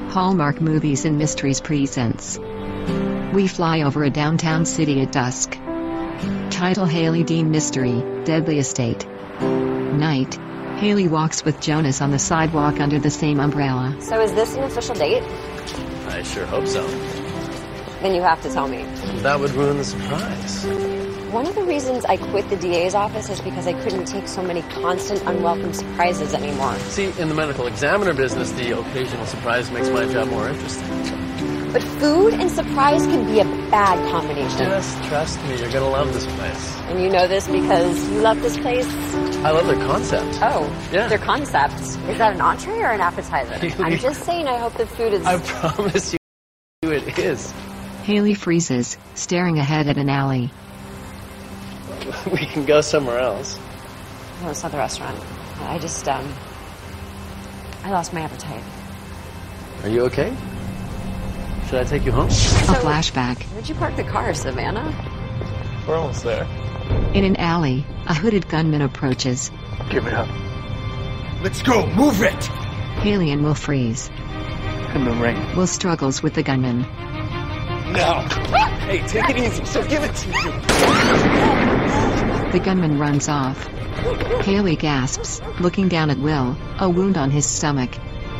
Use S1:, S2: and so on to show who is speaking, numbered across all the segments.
S1: Hallmark Movies and Mysteries presents. We fly over a downtown city at dusk. Title: Haley Dean Mystery, Deadly Estate. Night. Haley walks with Jonas on the sidewalk under the same umbrella.
S2: So is this an official date?
S3: I sure hope so.
S2: Then you have to tell me.
S3: That would ruin the surprise.
S2: One of the reasons I quit the DA's office is because I couldn't take so many constant unwelcome surprises anymore.
S3: See, in the medical examiner business, the occasional surprise makes my job more interesting.
S2: But food and surprise can be a bad combination.
S3: Just trust me, you're gonna love this place.
S2: And you know this because you love this place?
S3: I love their concept.
S2: Oh,
S3: yeah.
S2: Their concept. Is that an entree or an appetizer? I'm just saying I hope the food is...
S3: I promise you it is.
S1: Haley freezes, staring ahead at an alley.
S3: We can go somewhere else.
S2: No, it's not the restaurant. I just, I lost my appetite.
S3: Are you okay? Should I take you home?
S1: A flashback.
S2: Where'd you park the car, Savannah?
S3: We're almost there.
S1: In an alley, a hooded gunman approaches.
S3: Give it up.
S4: Let's go, move it!
S1: Haley and Will freeze.
S3: And the ring.
S1: Will struggles with the gunman.
S4: No!
S3: Hey, take it easy. So give it to you.
S1: The gunman runs off. Haley gasps, looking down at Will, a wound on his stomach.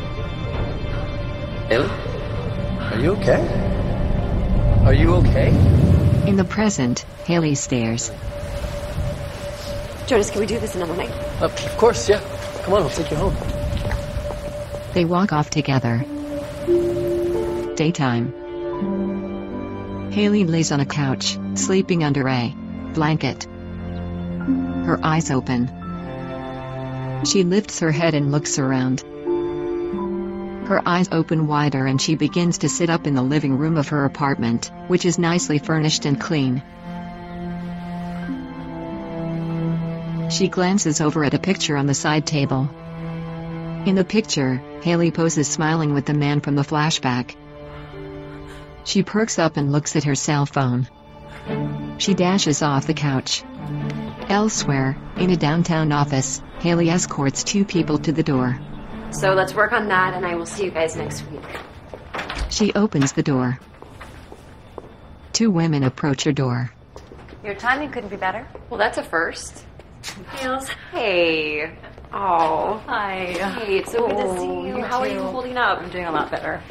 S3: Haley? Are you okay? Are you okay?
S1: In the present, Haley stares.
S2: Jonas, can we do this another night?
S3: Of course, yeah. Come on, I'll take you home.
S1: They walk off together. Daytime. Haley lays on a couch, sleeping under a blanket. Her eyes open. She lifts her head and looks around. Her eyes open wider and she begins to sit up in the living room of her apartment, which is nicely furnished and clean. She glances over at a picture on the side table. In the picture, Haley poses smiling with the man from the flashback. She perks up and looks at her cell phone. She dashes off the couch. Elsewhere, in a downtown office, Haley escorts two people to the door.
S2: So let's work on that, and I will see you guys next week.
S1: She opens the door. Two women approach her door.
S2: Your timing couldn't be better. Well, that's a first. Hey. Oh.
S5: Hi.
S2: Hey, it's so good to see you. How are you holding up?
S5: I'm doing a lot better.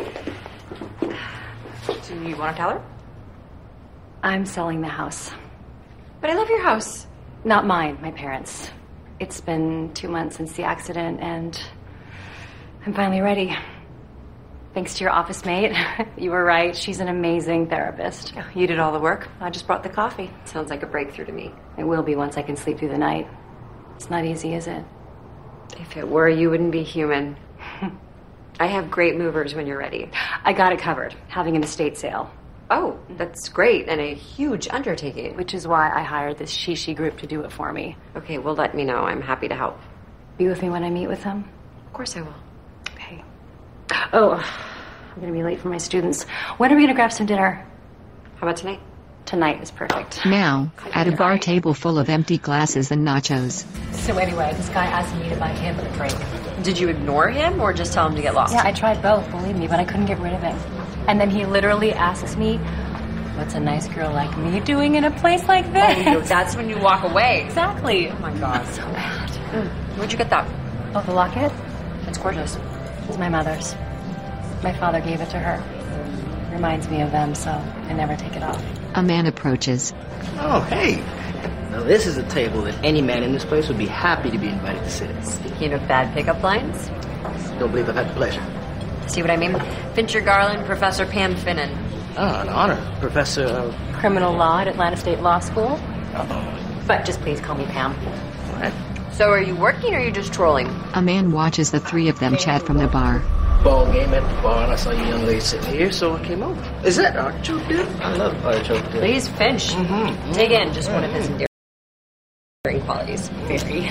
S2: Do you want to tell her?
S5: I'm selling the house.
S2: But I love your house.
S5: Not mine, my parents'. It's been 2 months since the accident, and I'm finally ready. Thanks to your office mate. You were right. She's an amazing therapist.
S2: You did all the work. I just brought the coffee. Sounds like a breakthrough to me.
S5: It will be once I can sleep through the night. It's not easy, is it?
S2: If it were, you wouldn't be human. I have great movers when you're ready.
S5: I got it covered, having an estate sale.
S2: Oh, that's great, and a huge undertaking.
S5: Which is why I hired this Shishi group to do it for me.
S2: Okay, well, let me know. I'm happy to help.
S5: Be with me when I meet with them?
S2: Of course I will.
S5: Okay. Oh, I'm going to be late for my students. When are we going to grab some dinner?
S2: How about tonight?
S5: Tonight is perfect.
S1: Now, at a bar table full of empty glasses and nachos.
S6: So anyway, this guy asked me to buy him a drink.
S2: Did you ignore him or just tell him to get lost?
S6: Yeah, I tried both, believe me, but I couldn't get rid of him. And then he literally asks me, what's a nice girl like me doing in a place like this?
S2: Oh, that's when you walk away.
S6: Exactly.
S2: Oh my God.
S6: So bad.
S2: Where'd you get that?
S6: Oh, the locket?
S2: It's gorgeous.
S6: It's my mother's. My father gave it to her. Reminds me of them, so I never take it off.
S1: A man approaches.
S7: Oh, hey. Now this is a table that any man in this place would be happy to be invited to sit at.
S2: Speaking of bad pickup lines.
S7: Don't believe I've had the pleasure.
S2: See what I mean? Fincher Garland, Professor Pam Finnan.
S7: Oh, an honor. Professor...
S6: Criminal law at Atlanta State Law School.
S7: Uh-oh.
S6: But just please call me Pam.
S7: All right.
S2: So are you working or are you just trolling?
S1: A man watches the three of them chat from the bar.
S7: Ball game at the bar, and I saw you young lady sitting here, so I came over. Is that artichoke dip? I love artichoke dip.
S2: Please, Finch. Dig in. Just one of his endearing qualities.
S6: Very.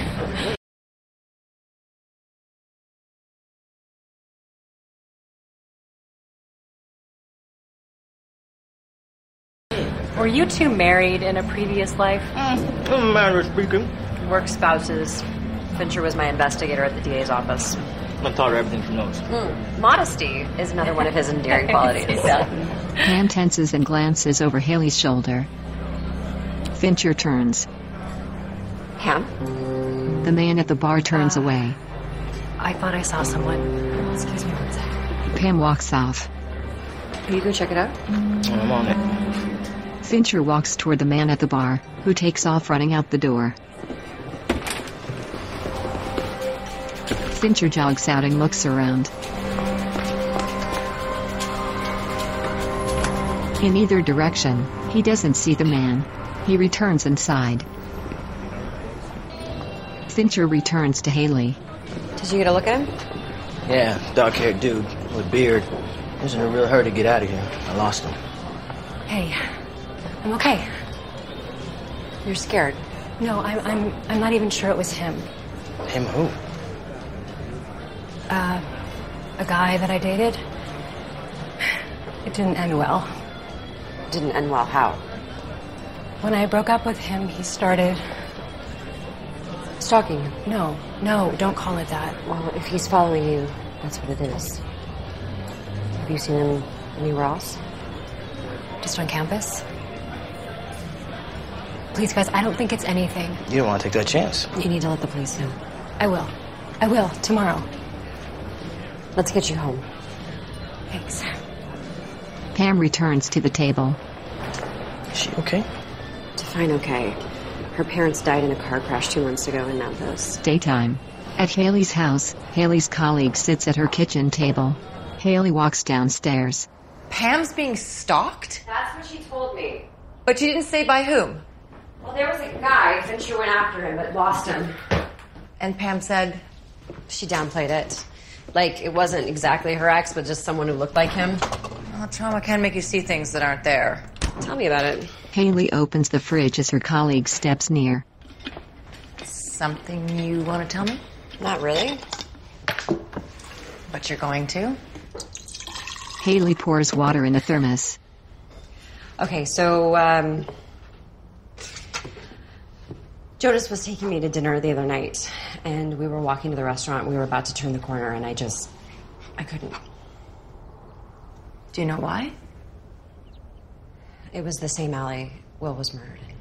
S6: Were you two married in a previous life?
S7: Manner speaking.
S2: Work spouses. Fincher was my investigator at the DA's office.
S7: I taught her everything she knows.
S2: Modesty is another one of his endearing qualities.
S1: Pam tenses and glances over Haley's shoulder. Fincher turns.
S2: Pam?
S1: The man at the bar turns away.
S6: I thought I saw someone. Excuse me one second.
S1: Pam walks off.
S2: Can you go check it out?
S7: I'm on it.
S1: Fincher walks toward the man at the bar, who takes off running out the door. Fincher jogs out and looks around. In either direction, he doesn't see the man. He returns inside. Fincher returns to Haley.
S2: Did you get a look at him?
S7: Yeah, dark-haired dude with beard. He was in a real hurry to get out of here. I lost him.
S6: Hey, I'm okay.
S2: You're scared.
S6: No, I'm not even sure it was him.
S7: Him who?
S6: A guy that I dated. It didn't end well.
S2: Didn't end well. How?
S6: When I broke up with him, he started...
S2: Stalking you.
S6: No, don't call it that.
S2: Well, if he's following you, that's what it is. Have you seen him anywhere else?
S6: Just on campus? Please, guys, I don't think it's anything.
S7: You don't want to take that chance.
S2: You need to let the police know.
S6: I will, tomorrow.
S2: Let's get you home.
S6: Thanks.
S1: Pam returns to the table.
S7: Is she okay?
S2: Define okay. Her parents died in a car crash 2 months ago in Memphis.
S1: Daytime. At Haley's house, Haley's colleague sits at her kitchen table. Haley walks downstairs.
S8: Pam's being stalked?
S2: That's what she told me.
S8: But you didn't say by whom?
S2: Well, there was a guy. Fincher went after him, but lost him.
S8: And Pam said...
S2: She downplayed it. Like, it wasn't exactly her ex, but just someone who looked like him.
S8: Well, trauma can make you see things that aren't there.
S2: Tell me about it.
S1: Haley opens the fridge as her colleague steps near.
S8: Something you want to tell me?
S2: Not really.
S8: But you're going to?
S1: Haley pours water in a thermos.
S2: Okay, so, Jonas was taking me to dinner the other night, and we were walking to the restaurant. We were about to turn the corner, and I couldn't.
S8: Do you know why?
S2: It was the same alley Will was murdered in.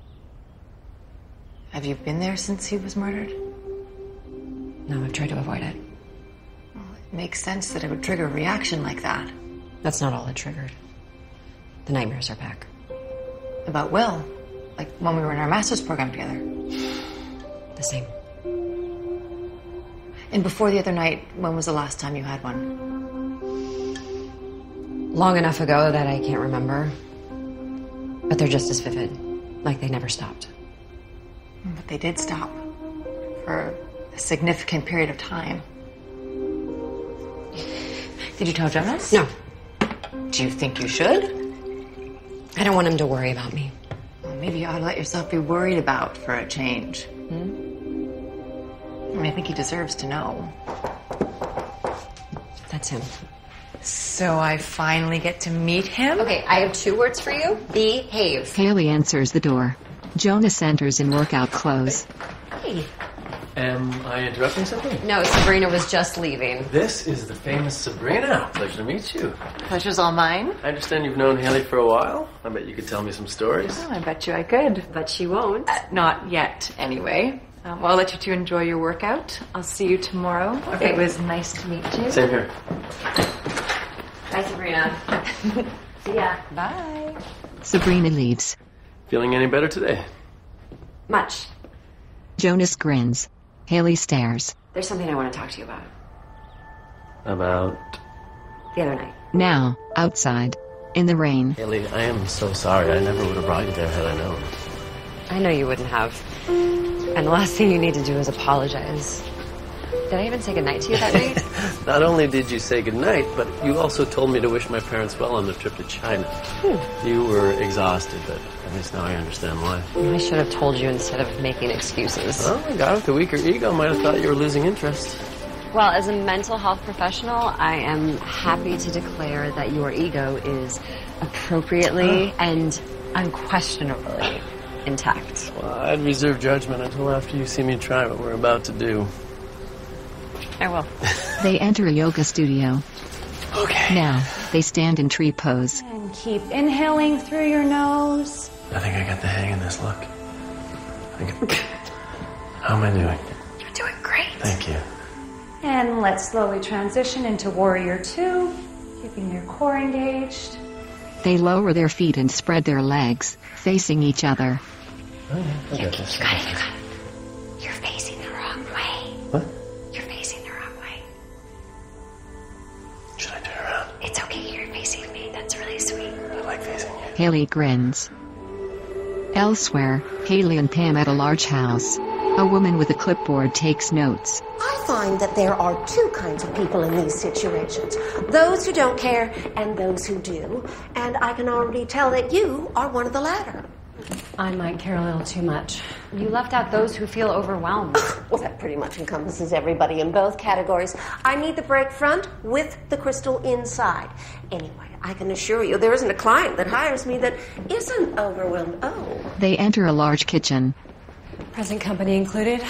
S8: Have you been there since he was murdered?
S2: No, I've tried to avoid it.
S8: Well, it makes sense that it would trigger a reaction like that.
S2: That's not all it triggered. The nightmares are back.
S8: About Will? Like when we were in our master's program together?
S2: The same.
S8: And before the other night, when was the last time you had one?
S2: Long enough ago that I can't remember. But they're just as vivid. Like they never stopped.
S8: But they did stop. For a significant period of time. Did you tell Jonas?
S2: No.
S8: Do you think you should?
S2: I don't want him to worry about me.
S8: Well, maybe you ought to let yourself be worried about for a change. I mean, I think he deserves to know.
S2: That's him.
S8: So I finally get to meet him?
S2: Okay, I have 2 words for you. Behave.
S1: Haley answers the door. Jonas enters in workout clothes.
S2: Hey.
S3: Am I interrupting something?
S2: No, Sabrina was just leaving.
S3: This is the famous Sabrina. Pleasure to meet you.
S8: Pleasure's all mine.
S3: I understand you've known Haley for a while. I bet you could tell me some stories.
S8: Oh, I bet you I could.
S2: But she won't.
S8: Not yet, anyway. Well, I'll let you two enjoy your workout. I'll see you tomorrow.
S2: Okay.
S8: It was nice to meet you.
S3: Same here.
S2: Bye, Sabrina.
S8: See ya. Bye.
S1: Sabrina leaves.
S3: Feeling any better today?
S2: Much.
S1: Jonas grins. Haley stares.
S2: There's something I want to talk to you about.
S3: About...
S2: The other night.
S1: Now, outside, in the rain.
S3: Haley, I am so sorry. I never would have brought you there had I known.
S2: I know you wouldn't have. And the last thing you need to do is apologize. Did I even say goodnight to you that night?
S3: Not only did you say goodnight, but you also told me to wish my parents well on their trip to China. You were exhausted, but at least now I understand why.
S2: I should have told you instead of making excuses.
S3: Well, a guy with a weaker ego might have thought you were losing interest.
S2: Well, as a mental health professional, I am happy to declare that your ego is appropriately and unquestionably intact.
S3: Well, I'd reserve judgment until after you see me try what we're about to do.
S2: I will.
S1: They enter a yoga studio.
S3: Okay.
S1: Now, they stand in tree pose.
S6: And keep inhaling through your nose.
S3: I think I got the hang of this look. How am I doing?
S5: You're doing great.
S3: Thank you.
S6: And let's slowly transition into Warrior 2, keeping your core engaged.
S1: They lower their feet and spread their legs, facing each other.
S3: I got this.
S5: You got it. You're facing the wrong way.
S3: What?
S5: You're facing the wrong way.
S3: Should I turn around?
S5: It's okay, you're facing me. That's really sweet.
S3: I like facing you.
S1: Haley grins. Elsewhere, Haley and Pam at a large house. A woman with a clipboard takes notes.
S9: I find that there are two kinds of people in these situations. Those who don't care and those who do. And I can already tell that you are one of the latter.
S6: I might care a little too much.
S2: You left out those who feel overwhelmed.
S9: Well, that pretty much encompasses everybody in both categories. I need the break front with the crystal inside. Anyway, I can assure you there isn't a client that hires me that isn't overwhelmed. Oh.
S1: They enter a large kitchen.
S6: Present company included.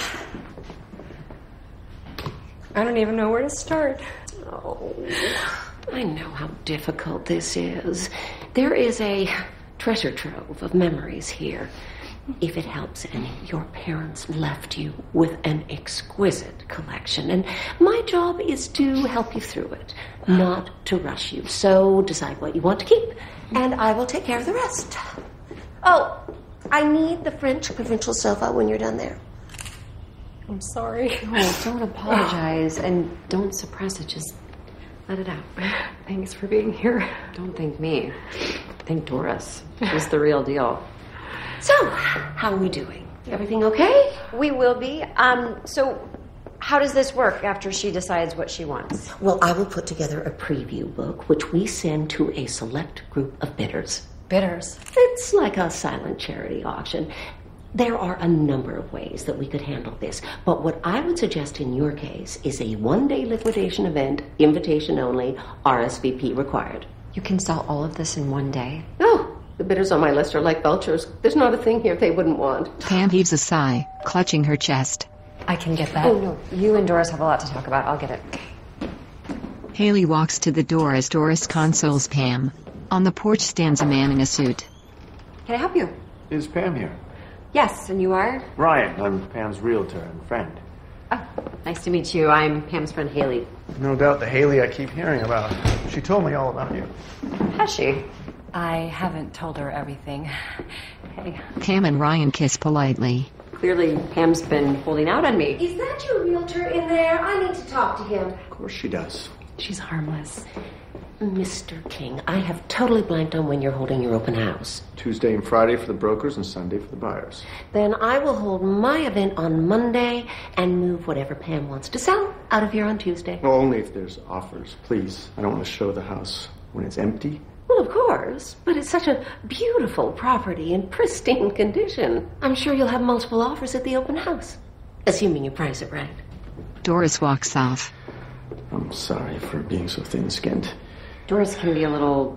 S6: I don't even know where to start.
S9: Oh, I know how difficult this is. There is a treasure trove of memories here. If it helps any, your parents left you with an exquisite collection, and my job is to help you through it, not to rush you. So decide what you want to keep, and I will take care of the rest. Oh, I need the French provincial sofa when you're done there.
S6: I'm sorry.
S2: Oh, don't apologize and don't suppress it. Just let it out.
S6: Thanks for being here.
S2: Don't thank me. Thank Doris. She's the real deal.
S9: So, how are we doing? Everything okay?
S2: We will be. So how does this work after she decides what she wants?
S9: Well, I will put together a preview book, which we send to a select group of bidders.
S6: Bidders.
S9: It's like a silent charity auction. There are a number of ways that we could handle this, but what I would suggest in your case is a one-day liquidation event, invitation only, RSVP required.
S2: You can sell all of this in one day?
S9: Oh, the bidders on my list are like vultures. There's not a thing here they wouldn't want.
S1: Pam heaves a sigh, clutching her chest.
S6: I can get that.
S2: Oh, no. You and Doris have a lot to talk about. I'll get it.
S1: Haley walks to the door as Doris consoles Pam. On the porch stands a man in a suit.
S2: Can I help you?
S10: Is Pam here?
S2: Yes, and you are?
S10: Ryan, I'm Pam's realtor and friend.
S2: Oh, nice to meet you. I'm Pam's friend Haley.
S10: No doubt the Haley I keep hearing about. She told me all about you.
S2: Has she?
S6: I haven't told her everything. Hey.
S1: Pam and Ryan kiss politely.
S2: Clearly, Pam's been holding out on me.
S9: Is that your realtor in there? I need to talk to him.
S10: Of course she does.
S6: She's harmless.
S9: Mr. King, I have totally blanked on when you're holding your open house.
S10: Tuesday and Friday for the brokers and Sunday for the buyers.
S9: Then I will hold my event on Monday and move whatever Pam wants to sell out of here on Tuesday.
S10: Well, only if there's offers, please. I don't want to show the house when it's empty.
S9: Well, of course, but it's such a beautiful property in pristine condition. I'm sure you'll have multiple offers at the open house, assuming you price it right.
S1: Doris walks off.
S10: I'm sorry for being so thin-skinned.
S2: Doris can be a little...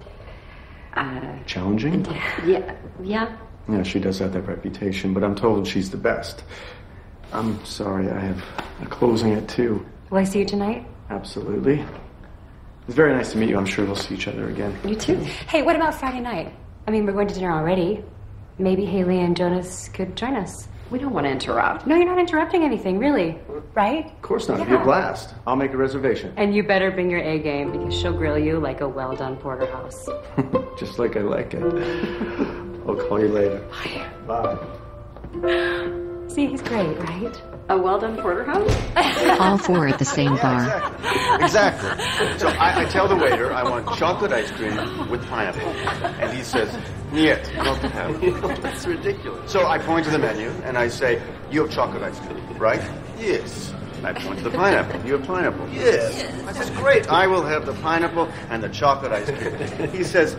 S10: Challenging?
S2: Yeah.
S10: Yeah, she does have that reputation, but I'm told she's the best. I'm sorry, I have a closing at 2.
S6: Will I see you tonight?
S10: Absolutely. It's very nice to meet you. I'm sure we'll see each other again.
S2: You too.
S6: Hey, what about Friday night? I mean, we're going to dinner already. Maybe Haley and Jonas could join us.
S2: We don't want to interrupt.
S6: No, you're not interrupting anything, really. Right?
S10: Of course not. It'd be a blast. I'll make a reservation.
S6: And you better bring your A game, because she'll grill you like a well-done porterhouse.
S10: Just like I like it. I'll call you later.
S6: Bye.
S10: Bye.
S6: See, he's great, right?
S2: A well-done porterhouse?
S1: All four at the same bar.
S4: Exactly. So I tell the waiter I want chocolate ice cream with pineapple. And he says, "Niet, not to have." That's ridiculous. So I point to the menu and I say, "You have chocolate ice cream, right?" "Yes." I point to the pineapple. "You have pineapple?" "Yes." I says, "Great, I will have the pineapple and the chocolate ice cream." He says,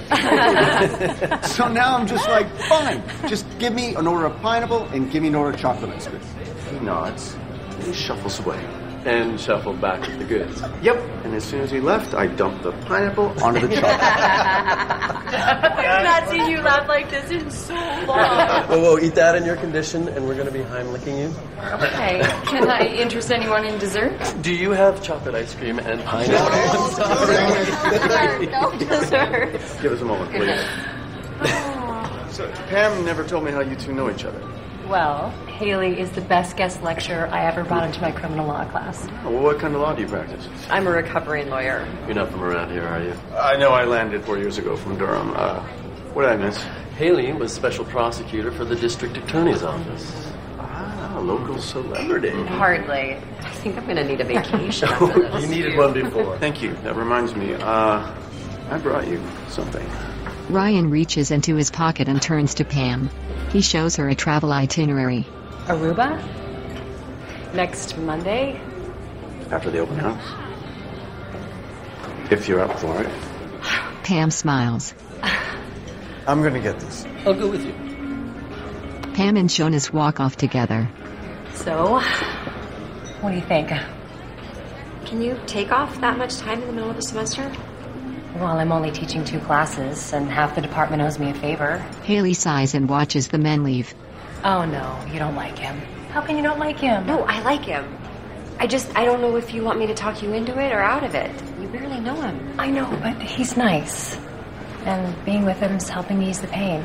S4: "Yes." So now I'm just like, fine, just give me an order of pineapple and give me an order of chocolate ice cream. He nods and he shuffles away.
S3: And shuffled back with the goods.
S4: Yep. And as soon as he left, I dumped the pineapple onto the chocolate.
S6: I've not seen you laugh like this in so long.
S3: Whoa, eat that in your condition, and we're going to be Heimlicking you.
S6: Okay, can I interest anyone in dessert?
S3: Do you have chocolate ice cream and pineapple?
S6: No dessert.
S4: Give us a moment, please. So, Pam never told me how you two know each other.
S6: Well, Haley is the best guest lecturer I ever brought into my criminal law class.
S4: Well, what kind of law do you practice?
S2: I'm a recovering lawyer.
S3: You're not from around here, are you?
S4: I know I landed 4 years ago from Durham. What did I miss?
S3: Haley was special prosecutor for the district attorney's office.
S4: Ah, local celebrity.
S2: Hardly. I think I'm going to need a vacation after this.
S3: You needed one before.
S4: Thank you. That reminds me. I brought you something.
S1: Ryan reaches into his pocket and turns to Pam. He shows her a travel itinerary.
S6: Aruba? Next Monday?
S4: After the open house. If you're up for it.
S1: Pam smiles.
S4: I'm going to get this.
S3: I'll go with you.
S1: Pam and Jonas walk off together.
S6: So, what do you think?
S2: Can you take off that much time in the middle of the semester?
S6: Well, I'm only teaching 2 classes, and half the department owes me a favor.
S1: Haley sighs and watches the men leave.
S6: Oh, no, you don't like him. How can you not like him?
S2: No, I like him. I don't know if you want me to talk you into it or out of it. You barely know him.
S6: I know, but he's nice. And being with him's helping me ease the pain.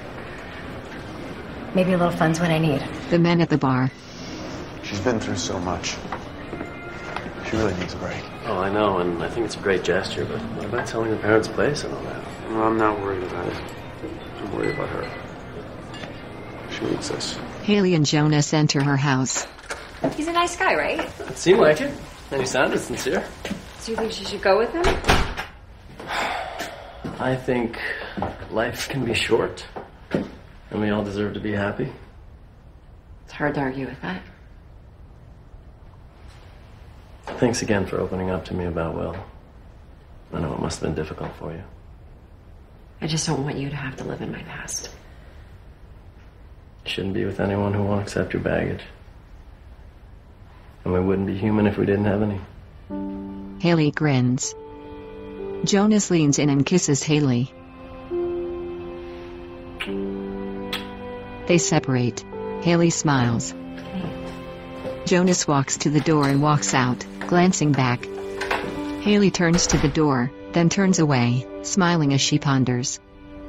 S6: Maybe a little fun's what I need.
S1: The men at the bar.
S10: She's been through so much. She really needs a break.
S3: Oh, I know, and I think it's a great gesture, but what about selling her parents' place and all that?
S4: Well, I'm not worried about it. I'm worried about her. She needs this.
S1: Haley and Jonas enter her house.
S2: He's a nice guy, right?
S3: It seemed like it. And he sounded sincere.
S2: So you think she should go with him?
S3: I think life can be short, and we all deserve to be happy.
S2: It's hard to argue with that.
S3: Thanks again for opening up to me about Will. I know it must have been difficult for you.
S2: I just don't want you to have to live in my past.
S3: You shouldn't be with anyone who won't accept your baggage. And we wouldn't be human if we didn't have any.
S1: Haley grins. Jonas leans in and kisses Haley. They separate. Haley smiles. Jonas walks to the door and walks out, glancing back. Haley turns to the door, then turns away, smiling as she ponders.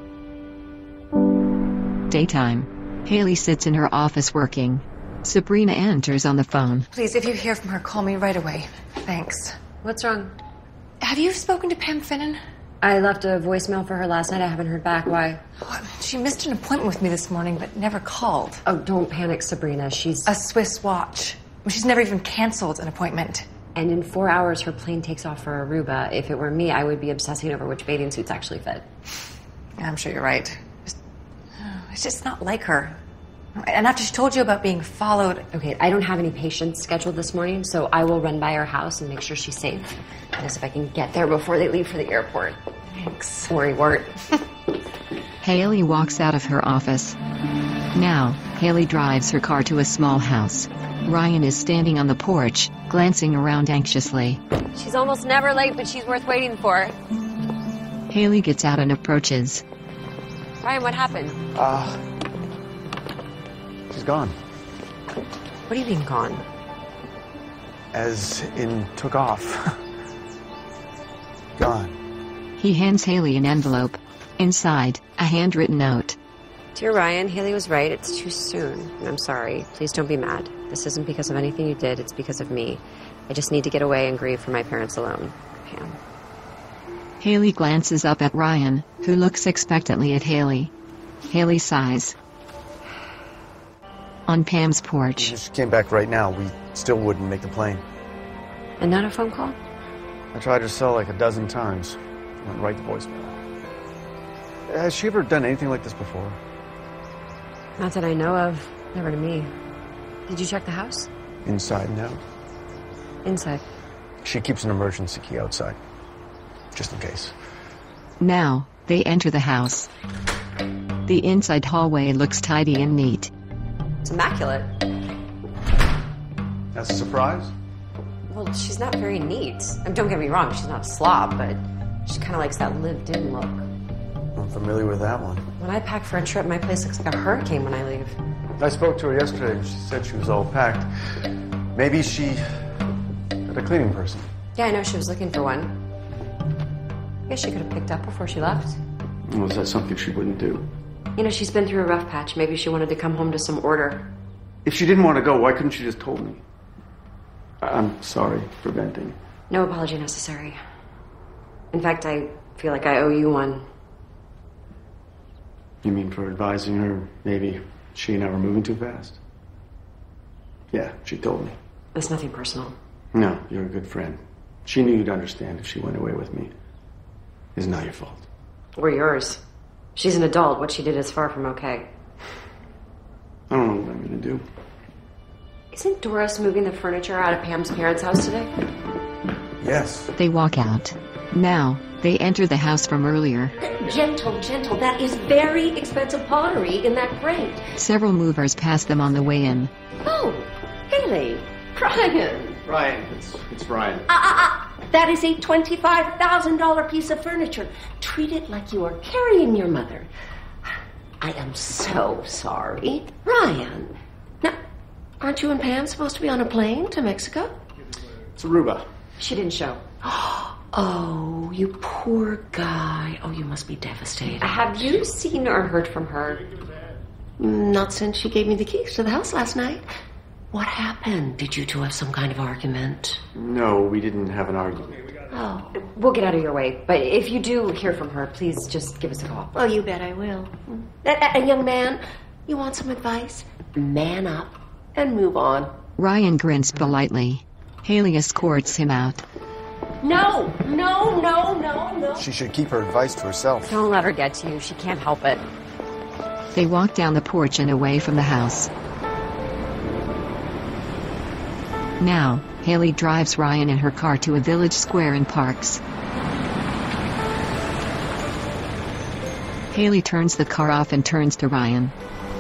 S1: Daytime. Haley sits in her office working. Sabrina enters on the phone.
S8: Please, if you hear from her, call me right away. Thanks.
S2: What's wrong?
S8: Have you spoken to Pam Finnan?
S2: I left a voicemail for her last night. I haven't heard back. Why?
S8: She missed an appointment with me this morning, but never called.
S2: Oh, don't panic, Sabrina. She's...
S8: A Swiss watch. She's never even canceled an appointment.
S2: And in 4 hours, her plane takes off for Aruba. If it were me, I would be obsessing over which bathing suits actually fit.
S8: I'm sure you're right. It's just not like her. And after she told you about being followed...
S2: Okay, I don't have any patients scheduled this morning, so I will run by her house and make sure she's safe. And as if I can get there before they leave for the airport.
S8: Thanks.
S2: Worry, wart.
S1: Haley walks out of her office. Now, Haley drives her car to a small house. Ryan is standing on the porch, glancing around anxiously.
S2: She's almost never late, but she's worth waiting for.
S1: Haley gets out and approaches.
S2: Ryan, what happened?
S10: She's gone.
S2: What do you mean gone?
S10: As in, took off. Gone.
S1: He hands Haley an envelope. Inside, a handwritten note.
S2: Dear Ryan, Haley was right. It's too soon. And I'm sorry. Please don't be mad. This isn't because of anything you did. It's because of me. I just need to get away and grieve for my parents alone. Pam.
S1: Haley glances up at Ryan, who looks expectantly at Haley. Haley sighs. On Pam's porch.
S10: If she came back right now, we still wouldn't make the plane.
S2: And not a phone call?
S10: I tried her cell like a dozen times. Went right to voicemail. Has she ever done anything like this before?
S2: Not that I know of. Never to me. Did you check the house?
S10: Inside and out.
S2: Inside.
S10: She keeps an emergency key outside. Just in case.
S1: Now, they enter the house. The inside hallway looks tidy and neat.
S2: It's immaculate.
S4: That's a surprise?
S2: Well, she's not very neat. Don't get me wrong, she's not a slob, but she kind of likes that lived-in look.
S4: I'm familiar with that one.
S2: When I pack for a trip, my place looks like a hurricane when I leave.
S4: I spoke to her yesterday and she said she was all packed. Maybe she had a cleaning person.
S2: Yeah, I know she was looking for one. I guess she could have picked up before she left.
S10: Was that something she wouldn't do?
S2: You know, she's been through a rough patch. Maybe she wanted to come home to some order.
S10: If she didn't want to go, why couldn't she just told me? I'm sorry for venting.
S2: No apology necessary. In fact, I feel like I owe you one.
S10: You mean for advising her maybe she and I were moving too fast? Yeah, she told me.
S2: It's nothing personal.
S10: No, you're a good friend. She knew you'd understand if she went away with me. It's not your fault.
S2: Or yours. She's an adult. What she did is far from okay.
S10: I don't know what I'm gonna do.
S2: Isn't Doris moving the furniture out of Pam's parents' house today?
S4: Yes.
S1: They walk out. Now, they enter the house from earlier.
S9: Gentle, gentle. That is very expensive pottery in that crate.
S1: Several movers pass them on the way in.
S9: Oh, Haley. Ryan.
S10: Ryan, it's Ryan.
S9: That is a $25,000 piece of furniture. Treat it like you are carrying your mother. I am so sorry. Ryan. Now, aren't you and Pam supposed to be on a plane to Mexico?
S10: It's Aruba.
S2: She didn't show.
S9: Oh, you poor guy. Oh, you must be devastated.
S2: Have you seen or heard from her?
S9: Not since she gave me the keys to the house last night. What happened? Did you two have some kind of argument?
S10: No, we didn't have an argument.
S9: Oh.
S2: We'll get out of your way. But if you do hear from her, please just give us a call.
S9: Oh, you bet I will. And young man, you want some advice? Man up and move on.
S1: Ryan grins politely. Haley escorts him out.
S9: No.
S4: She should keep her advice to herself.
S2: Don't let her get to you. She can't help it.
S1: They walk down the porch and away from the house. Now, Haley drives Ryan in her car to a village square and parks. Haley turns the car off and turns to Ryan.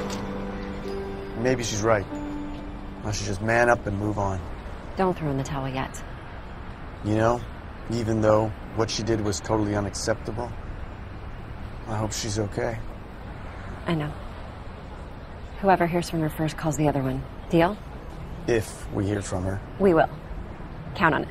S4: Maybe she's right. I should just man up and move on.
S2: Don't throw in the towel yet.
S4: You know, even though what she did was totally unacceptable, I hope she's okay.
S2: I know. Whoever hears from her first calls the other one. Deal?
S4: If we hear from her.
S2: We will. Count on it.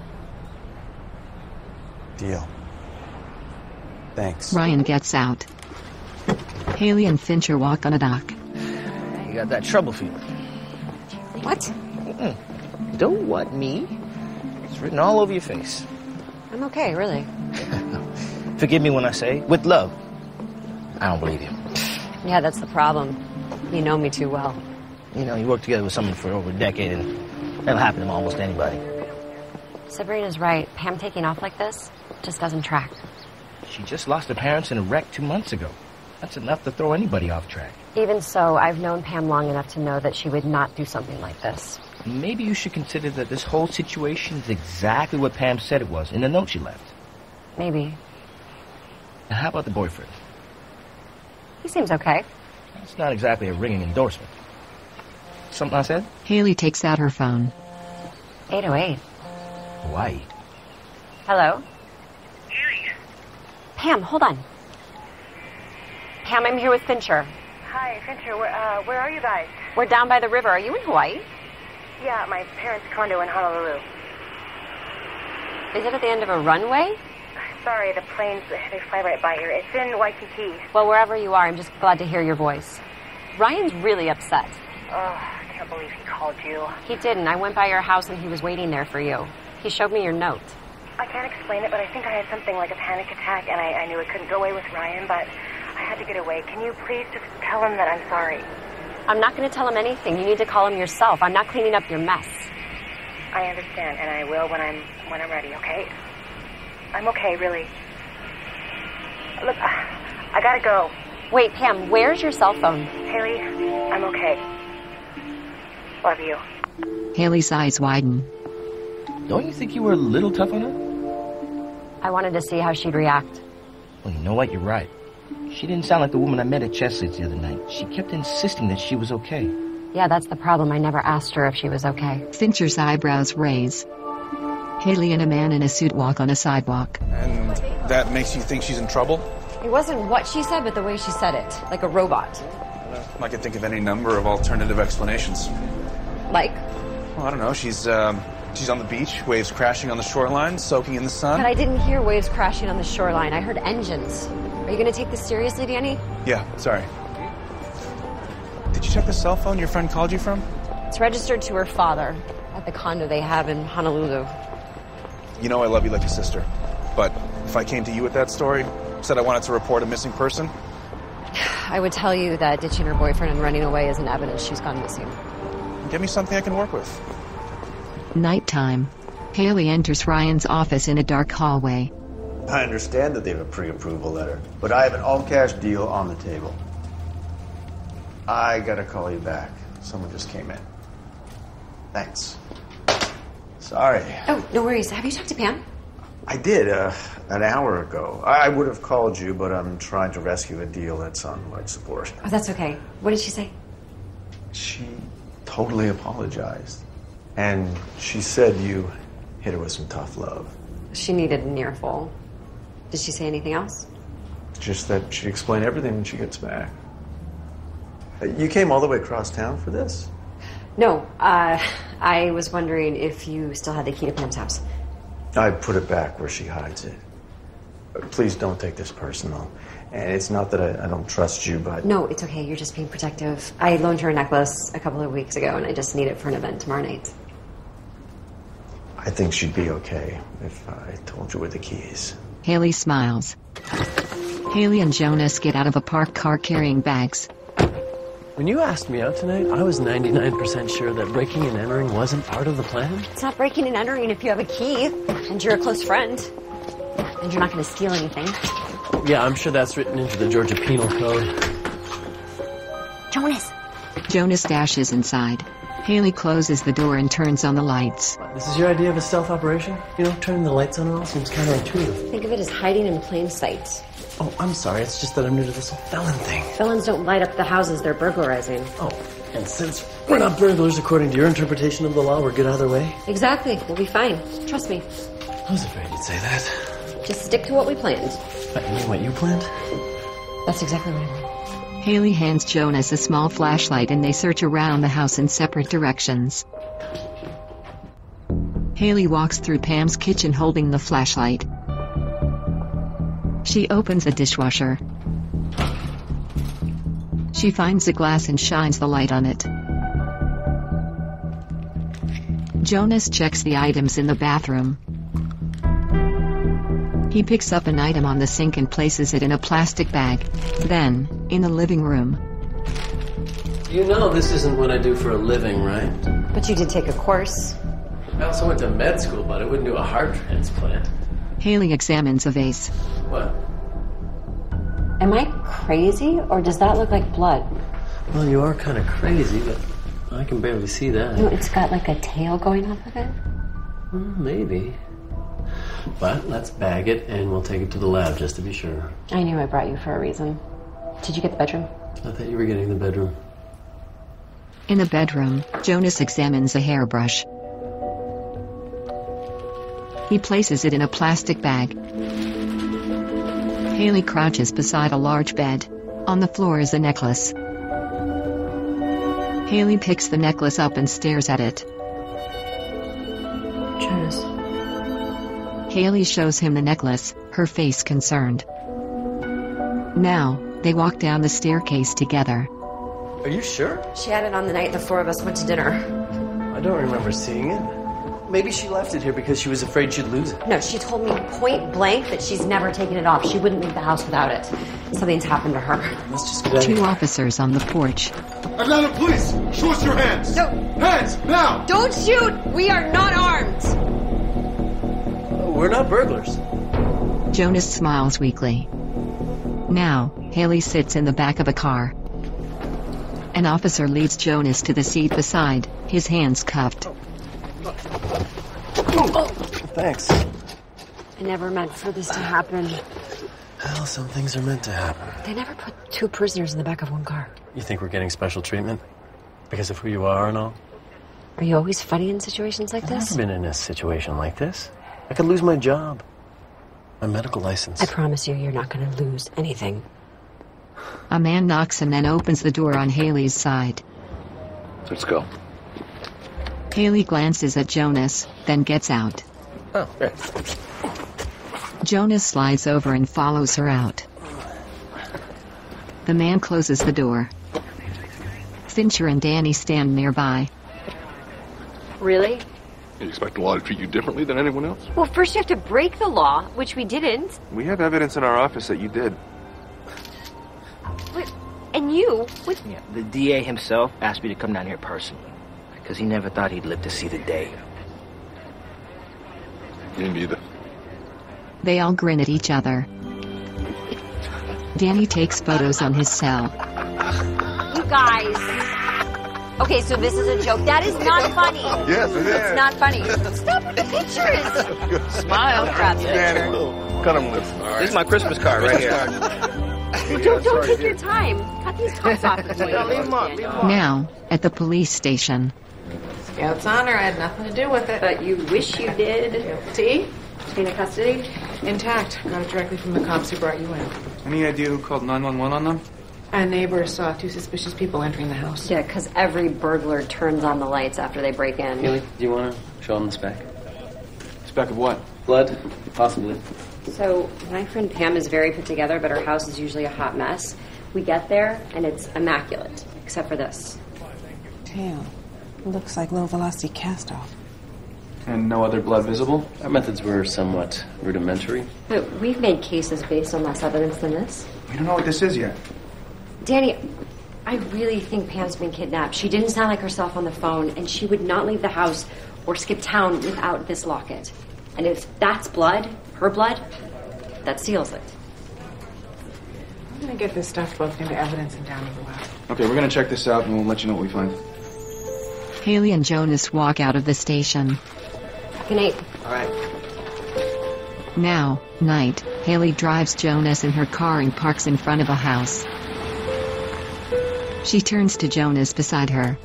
S4: Deal. Thanks.
S1: Ryan gets out. Haley and Fincher walk on a dock.
S7: You got that trouble feeling.
S2: What?
S7: Don't what me? It's written all over your face.
S2: I'm okay, really.
S7: Forgive me when I say, with love. I don't believe you.
S2: Yeah, that's the problem. You know me too well.
S7: You know, you work together with someone for over a decade, and that'll happen to almost anybody.
S2: Sabrina's right. Pam taking off like this just doesn't track.
S7: She just lost her parents in a wreck 2 months ago. That's enough to throw anybody off track.
S2: Even so, I've known Pam long enough to know that she would not do something like this.
S7: Maybe you should consider that this whole situation is exactly what Pam said it was in the note she left.
S2: Maybe.
S7: Now, how about the boyfriend?
S2: He seems okay.
S7: It's not exactly a ringing endorsement. Something I said?
S1: Haley takes out her phone.
S2: 808.
S7: Hawaii.
S2: Hello? Haley. Pam, hold on. Pam, I'm here with Fincher.
S11: Hi, Fincher. Where are you guys?
S2: We're down by the river. Are you in Hawaii?
S11: Yeah, my parents' condo in Honolulu.
S2: Is it at the end of a runway?
S11: Sorry, the planes, they fly right by here. It's in Waikiki.
S2: Well, wherever you are, I'm just glad to hear your voice. Ryan's really upset.
S11: Oh, I can't believe he called you.
S2: He didn't. I went by your house and he was waiting there for you. He showed me your note.
S11: I can't explain it, but I think I had something like a panic attack, and I knew I couldn't go away with Ryan, but I had to get away. Can you please just tell him that I'm sorry?
S2: I'm not going to tell him anything. You need to call him yourself. I'm not cleaning up your mess.
S11: I understand, and I will when I'm ready, okay? I'm okay, really. Look, I gotta go.
S2: Wait, Pam, where's your cell phone?
S11: Haley, I'm okay. Love you.
S1: Haley's eyes widen.
S7: Don't you think you were a little tough on her?
S2: I wanted to see how she'd react.
S7: Well, you know what? You're right. She didn't sound like the woman I met at Chesley's the other night. She kept insisting that she was okay.
S2: Yeah, that's the problem. I never asked her if she was okay.
S1: Fincher's eyebrows raise. Haley and a man in a suit walk on a sidewalk.
S12: And that makes you think she's in trouble?
S2: It wasn't what she said, but the way she said it. Like a robot.
S12: I can think of any number of alternative explanations.
S2: Like?
S12: Well, I don't know. She's on the beach, waves crashing on the shoreline, soaking in the sun.
S2: But I didn't hear waves crashing on the shoreline. I heard engines. Are you going to take this seriously, Danny?
S12: Yeah, sorry. Did you check the cell phone your friend called you from?
S2: It's registered to her father at the condo they have in Honolulu.
S12: You know I love you like a sister. But if I came to you with that story, said I wanted to report a missing person?
S2: I would tell you that ditching her boyfriend and running away isn't evidence she's gone missing.
S12: Give me something I can work with.
S1: Nighttime. Haley enters Ryan's office in a dark hallway.
S4: I understand that they have a pre-approval letter, but I have an all-cash deal on the table. I gotta call you back. Someone just came in. Thanks. Sorry.
S2: Oh, no worries. Have you talked to Pam?
S4: I did, an hour ago. I would have called you, but I'm trying to rescue a deal that's on life support.
S2: Oh, that's okay. What did she say?
S4: She totally apologized. And she said you hit her with some tough love.
S2: She needed an earful. Did she say anything else?
S4: Just that she'd explain everything when she gets back. You came all the way across town for this?
S2: No, I was wondering if you still had the key to Pam's house.
S4: I put it back where she hides it. Please don't take this personal. And it's not that I don't trust you, but...
S2: No, it's okay. You're just being protective. I loaned her a necklace a couple of weeks ago, and I just need it for an event tomorrow night.
S4: I think she'd be okay if I told you where the key is.
S1: Haley smiles. Haley and Jonas get out of a parked car carrying bags.
S3: When you asked me out tonight, I was 99% sure that breaking and entering wasn't part of the plan.
S2: It's not breaking and entering if you have a key, and you're a close friend. And you're not going to steal anything.
S3: Yeah, I'm sure that's written into the Georgia Penal Code.
S2: Jonas!
S1: Jonas dashes inside. Haley closes the door and turns on the lights.
S3: This is your idea of a stealth operation? You know, turning the lights on and off seems counterintuitive.
S2: Think of it as hiding in plain sight.
S3: Oh, I'm sorry. It's just that I'm new to this whole felon thing.
S2: Felons don't light up the houses they're burglarizing.
S3: Oh, and since we're not burglars according to your interpretation of the law, we're good either way?
S2: Exactly. We'll be fine. Trust me.
S3: I was afraid you'd say that.
S2: Just stick to what we planned.
S3: You mean what you planned?
S2: That's exactly what I want.
S1: Haley hands Jonas a small flashlight and they search around the house in separate directions. Haley walks through Pam's kitchen holding the flashlight. She opens the dishwasher. She finds a glass and shines the light on it. Jonas checks the items in the bathroom. He picks up an item on the sink and places it in a plastic bag. Then, in the living room.
S3: You know this isn't what I do for a living, right?
S2: But you did take a course.
S3: I also went to med school, but I wouldn't do a heart transplant.
S1: Haley examines a vase.
S3: What?
S2: Am I crazy, or does that look like blood?
S3: Well, you are kind of crazy, but I can barely see that.
S2: No, it's got like a tail going off of it?
S3: Well, maybe. But let's bag it and we'll take it to the lab just to be sure.
S2: I knew I brought you for a reason. Did you get the bedroom?
S3: I thought you were getting the bedroom.
S1: In the bedroom, Jonas examines a hairbrush. He places it in a plastic bag. Haley crouches beside a large bed. On the floor is a necklace. Haley picks the necklace up and stares at it.
S2: Jonas.
S1: Haley shows him the necklace, her face concerned. Now, they walk down the staircase together.
S3: Are you sure?
S2: She had it on the night the four of us went to dinner.
S3: I don't remember seeing it. Maybe she left it here because she was afraid she'd lose it.
S2: No, she told me point blank that she's never taken it off. She wouldn't leave the house without it. Something's happened to her.
S3: Let's just get out of
S1: Two
S3: here.
S1: officers on the porch.
S13: Atlanta police! Show us your hands!
S2: No!
S13: Hands, now!
S2: Don't shoot! We are not armed!
S3: We're not burglars.
S1: Jonas smiles weakly. Now, Haley sits in the back of a car. An officer leads Jonas to the seat beside, his hands cuffed.
S3: Oh, thanks.
S2: I never meant for this to happen.
S3: Hell, some things are meant to happen.
S2: They never put two prisoners in the back of one car.
S3: You think we're getting special treatment? Because of who you are and all?
S2: Are you always funny in situations like
S3: I've
S2: this?
S3: never been in a situation like this. I could lose my job. My medical license.
S2: I promise you're not going to lose anything.
S1: A man knocks and then opens the door on Haley's side.
S14: Let's go.
S1: Haley glances at Jonas, then gets out.
S14: Oh, great.
S1: Jonas slides over and follows her out. The man closes the door. Fincher and Danny stand nearby.
S2: Really?
S14: You expect the law to treat you differently than anyone else?
S2: Well, first you have to break the law, which we didn't.
S12: We have evidence in our office that you did.
S2: And you? What?
S7: Yeah, the DA himself asked me to come down here personally, because he never thought he'd live to see the day.
S14: Me neither.
S1: They all grin at each other. Danny takes photos on his cell.
S2: You guys. Okay, so this is a joke. That is not funny.
S14: Yes, it is.
S2: It's not funny. Stop with the pictures.
S7: Smile.
S2: Grab the picture.
S14: Cut him loose.
S7: This is my Christmas card right here.
S2: Don't take your time. Cut these tops off.
S8: Leave him on.
S1: Now, at the police station.
S8: Scout's honor, I had nothing to do with it.
S2: But you wish you did.
S8: T?
S2: Chain of custody?
S8: Intact. Got it directly from the cops who brought you in.
S12: Any idea who called 911 on them?
S8: A neighbor saw 2 suspicious people entering the house.
S2: Yeah, because every burglar turns on the lights after they break in.
S3: Haley, do you want to show them the speck?
S12: Speck of what?
S3: Blood? Possibly.
S2: So, my friend Pam is very put together, but her house is usually a hot mess. We get there, and it's immaculate, except for this.
S15: Damn. Looks like low-velocity cast-off.
S10: And no other blood visible?
S3: Our methods were somewhat rudimentary.
S2: But we've made cases based on less evidence than this.
S4: We don't know what this is yet.
S2: Danny, I really think Pam's been kidnapped. She didn't sound like herself on the phone, and she would not leave the house or skip town without this locket. And if that's blood, her blood, that seals it.
S8: I'm gonna get this stuff booked into evidence and down to the lab.
S12: Okay, we're gonna check this out and we'll let you know what we find.
S1: Haley and Jonas walk out of the station.
S2: Good night.
S12: All right.
S1: Now, night, Haley drives Jonas in her car and parks in front of a house. She turns to Jonas beside her.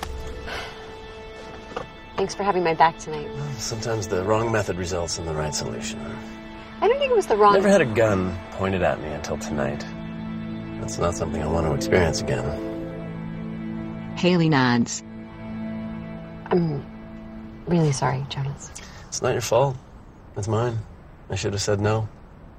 S2: Thanks for having my back tonight.
S3: Sometimes the wrong method results in the right solution.
S2: I don't think it was the wrong...
S3: Never had a gun pointed at me until tonight. That's not something I want to experience again.
S1: Haley nods.
S2: I'm really sorry, Jonas.
S3: It's not your fault. It's mine. I should have said no.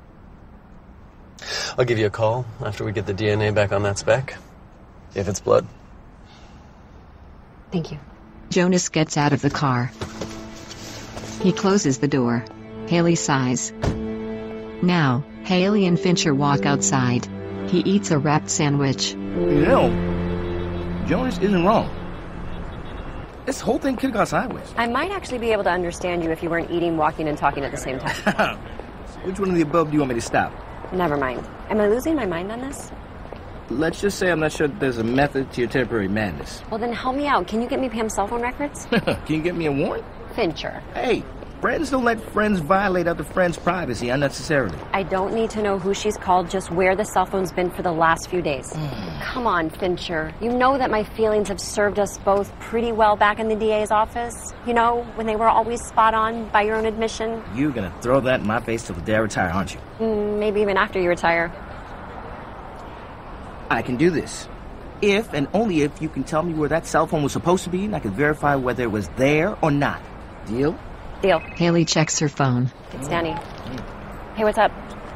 S3: I'll give you a call after we get the DNA back on that speck. If it's blood.
S2: Thank you.
S1: Jonas gets out of the car. He closes the door. Haley sighs. Now, Haley and Fincher walk outside. He eats a wrapped sandwich.
S7: You know, Jonas isn't wrong. This whole thing could have gone sideways.
S2: I might actually be able to understand you if you weren't eating, walking, and talking at the same time.
S7: Which one of the above do you want me to stop?
S2: Never mind. Am I losing my mind on this?
S7: Let's just say I'm not sure that there's a method to your temporary madness.
S2: Well, then help me out. Can you get me Pam's cell phone records?
S7: Can you get me a warrant?
S2: Fincher.
S7: Hey, friends don't let friends violate other friends' privacy unnecessarily.
S2: I don't need to know who she's called, just where the cell phone's been for the last few days. Come on, Fincher. You know that my feelings have served us both pretty well back in the DA's office. You know, when they were always spot on, by your own admission.
S7: You're gonna throw that in my face till the day I retire, aren't you?
S2: Maybe even after you retire.
S7: I can do this. If and only if you can tell me where that cell phone was supposed to be, and I can verify whether it was there or not. Deal?
S2: Deal.
S1: Haley checks her phone.
S2: It's Danny. Hey, what's up?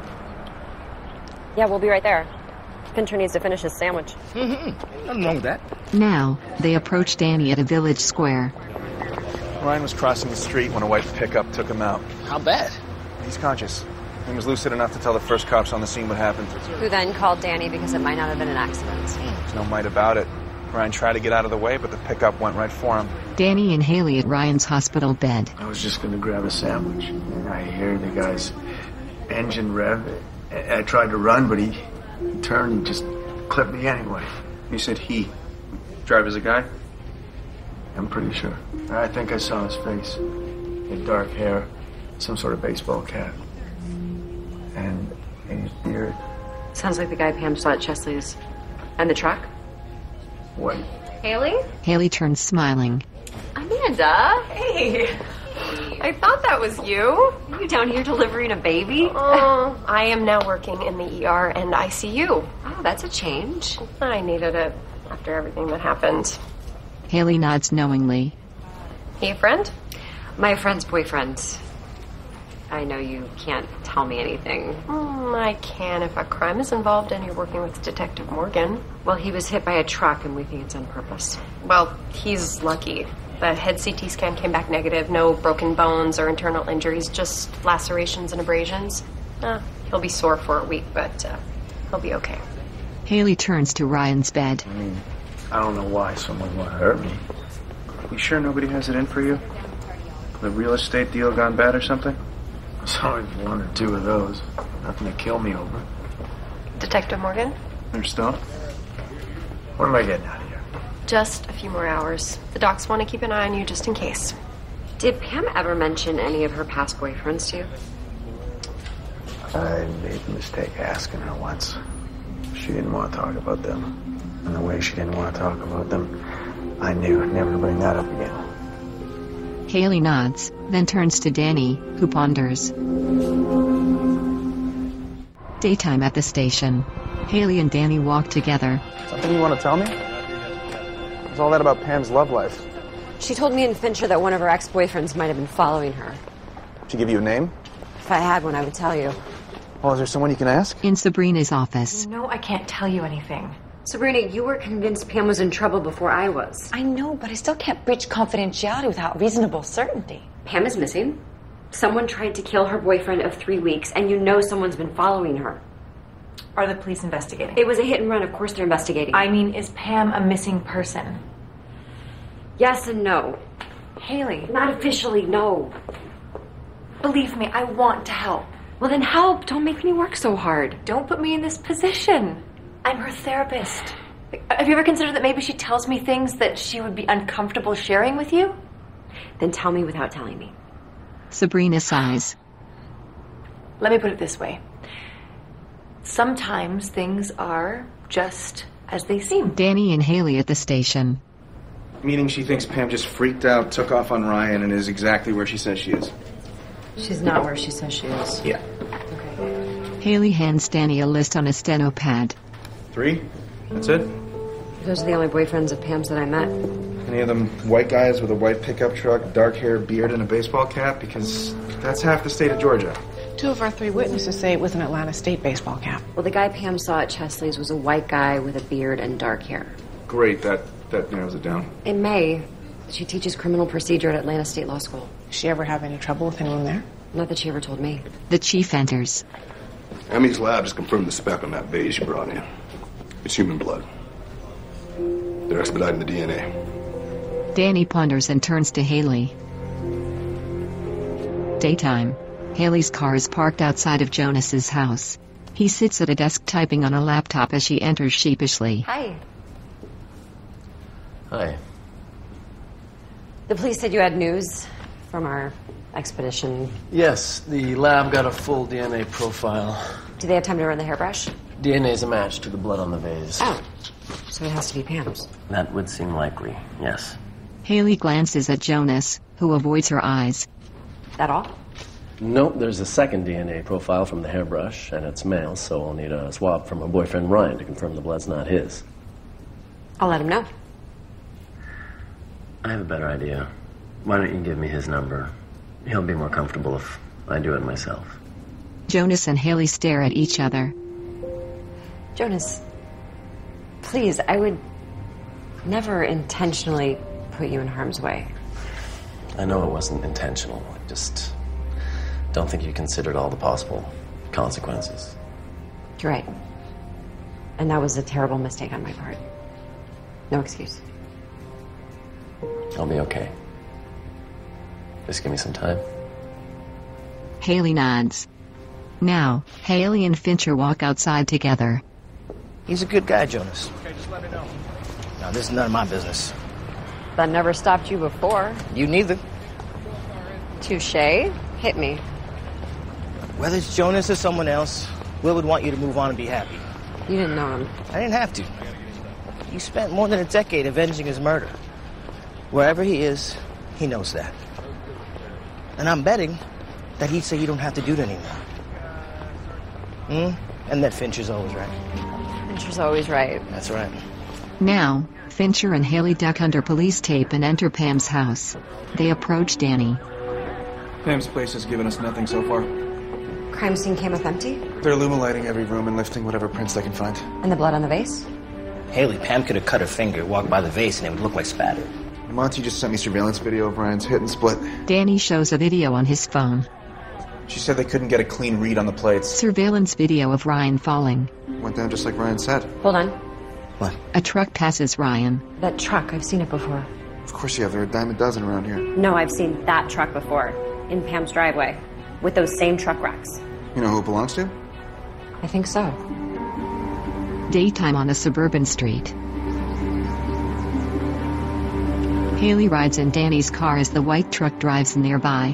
S2: Yeah, we'll be right there. Fincher needs to finish his sandwich.
S7: Nothing wrong with that.
S1: Now, they approach Danny at a village square.
S12: Ryan was crossing the street when a white pickup took him out.
S7: How bad?
S12: He's conscious. He was lucid enough to tell the first cops on the scene what happened.
S2: Who then called Danny because it might not have been an accident.
S12: There's no might about it. Ryan tried to get out of the way, but the pickup went right for him.
S1: Danny and Haley at Ryan's hospital bed.
S10: I was just going to grab a sandwich, and I hear the guy's engine rev. I tried to run, but he turned and just clipped me anyway.
S12: You said he. Driver's a guy?
S10: I'm pretty sure. I think I saw his face. He had dark hair, some sort of baseball cap, and his beard.
S2: Sounds like the guy Pam saw at Chesley's. And the truck?
S10: What?
S2: Haley?
S1: Haley turns smiling.
S2: I'm in.
S16: Amanda. Hey. I thought that was you.
S2: Are you down here delivering a baby?
S16: Oh, I am now working in the ER and ICU.
S2: Oh, that's a change.
S16: I needed it after everything that happened.
S1: Haley nods knowingly.
S16: He a friend?
S2: My friend's boyfriend. I know you can't tell me anything.
S16: I can if a crime is involved and you're working with Detective Morgan.
S2: Well, he was hit by a truck and we think it's on purpose.
S16: Well, he's lucky. The head CT scan came back negative. No broken bones or internal injuries, just lacerations and abrasions. He'll be sore for a week, but he'll be okay.
S1: Haley turns to Ryan's bed.
S10: I don't know why someone would hurt me. You sure nobody has it in for you? The real estate deal gone bad or something? There's always one or two of those. Nothing to kill me over.
S16: Detective Morgan?
S10: They're still? When am I getting out of here?
S16: Just a few more hours. The docs want to keep an eye on you just in case.
S2: Did Pam ever mention any of her past boyfriends to you?
S10: I made the mistake asking her once. She didn't want to talk about them. And the way she didn't want to talk about them, I knew never to bring that up again.
S1: Haley nods, then turns to Danny, who ponders. Daytime at the station. Haley and Danny walk together.
S12: Something you want to tell me? What's all that about Pam's love life?
S2: She told me and Fincher that one of her ex-boyfriends might have been following her.
S12: Did she give you a name?
S2: If I had one, I would tell you.
S12: Well, is there someone you can ask?
S1: In Sabrina's office.
S6: No, I can't tell you anything.
S2: Sabrina, you were convinced Pam was in trouble before I was.
S8: I know, but I still can't breach confidentiality without reasonable certainty.
S2: Pam is missing. Someone tried to kill her boyfriend of 3 weeks, and you know someone's been following her.
S6: Are the police investigating?
S2: It was a hit and run. Of course they're investigating.
S6: I mean, is Pam a missing person?
S2: Yes and no.
S6: Haley.
S2: Not officially, no.
S6: Believe me, I want to help.
S2: Well, then help. Don't make me work so hard.
S6: Don't put me in this position. I'm her therapist. Have you ever considered that maybe she tells me things that she would be uncomfortable sharing with you?
S2: Then tell me without telling me.
S1: Sabrina sighs.
S6: Let me put it this way. Sometimes things are just as they seem.
S1: Danny and Haley at the station.
S12: Meaning she thinks Pam just freaked out, took off on Ryan, and is exactly where she says she is.
S2: She's not where she says she is.
S12: Yeah.
S2: Okay.
S1: Haley hands Danny a list on a steno pad.
S12: 3? That's it?
S2: Those are the only boyfriends of Pam's that I met.
S12: Any of them white guys with a white pickup truck, dark hair, beard, and a baseball cap? Because that's half the state of Georgia.
S15: 2 of our 3 witnesses say it was an Atlanta State baseball cap.
S2: Well, the guy Pam saw at Chesley's was a white guy with a beard and dark hair.
S12: Great, that narrows it down.
S2: In May, she teaches criminal procedure at Atlanta State Law School.
S15: Did she ever have any trouble with anyone there?
S2: Not that she ever told me.
S1: The chief enters.
S14: Emmy's lab has confirmed the speck on that vase you brought in. It's human blood. They're expediting the DNA.
S1: Danny ponders and turns to Haley. Daytime. Haley's car is parked outside of Jonas's house. He sits at a desk typing on a laptop as she enters sheepishly.
S2: Hi.
S3: Hi.
S2: The police said you had news from our expedition.
S3: Yes, the lab got a full DNA profile.
S2: Do they have time to run the hairbrush?
S3: DNA is a match to the blood on the vase.
S2: Oh, so it has to be Pam's.
S3: That would seem likely, yes.
S1: Haley glances at Jonas, who avoids her eyes.
S2: That all?
S3: Nope, there's a second DNA profile from the hairbrush, and it's male, so I'll need a swab from her boyfriend Ryan to confirm the blood's not his.
S2: I'll let him know.
S3: I have a better idea. Why don't you give me his number? He'll be more comfortable if I do it myself.
S1: Jonas and Haley stare at each other.
S2: Jonas, please, I would never intentionally put you in harm's way.
S3: I know it wasn't intentional. I just don't think you considered all the possible consequences.
S2: You're right. And that was a terrible mistake on my part. No excuse.
S3: I'll be okay. Just give me some time.
S1: Haley nods. Now, Haley and Fincher walk outside together.
S7: He's a good guy, Jonas. Okay, just let me know. Now, this is none of my business.
S2: That never stopped you before.
S7: You neither.
S2: Touché. Hit me.
S7: Whether it's Jonas or someone else, Will would want you to move on and be happy.
S2: You didn't know him.
S7: I didn't have to. You spent more than a decade avenging his murder. Wherever he is, He knows that. And I'm betting that he'd say you don't have to do it anymore. And that Fincher's always right.
S2: Fincher's always right.
S7: That's right.
S1: Now, Fincher and Haley duck under police tape and enter Pam's house. They approach Danny.
S12: Pam's place has given us nothing so far.
S2: Crime scene came up empty?
S12: They're lumilighting every room and lifting whatever prints they can find.
S2: And the blood on the vase?
S7: Haley, Pam could have cut her finger, walked by the vase, and it would look like spatter.
S12: Monty just sent me surveillance video of Ryan's hit and split.
S1: Danny shows a video on his phone.
S12: She said they couldn't get a clean read on the plates.
S1: Surveillance video of Ryan falling.
S12: Went down just like Ryan said.
S2: Hold on.
S7: What?
S1: A truck passes Ryan.
S2: That truck, I've seen it before.
S12: Of course you have. There are a dime a dozen around here.
S2: No, I've seen that truck before. In Pam's driveway. With those same truck racks.
S12: You know who it belongs to?
S2: I think so.
S1: Daytime on a suburban street. Haley rides in Danny's car as the white truck drives nearby.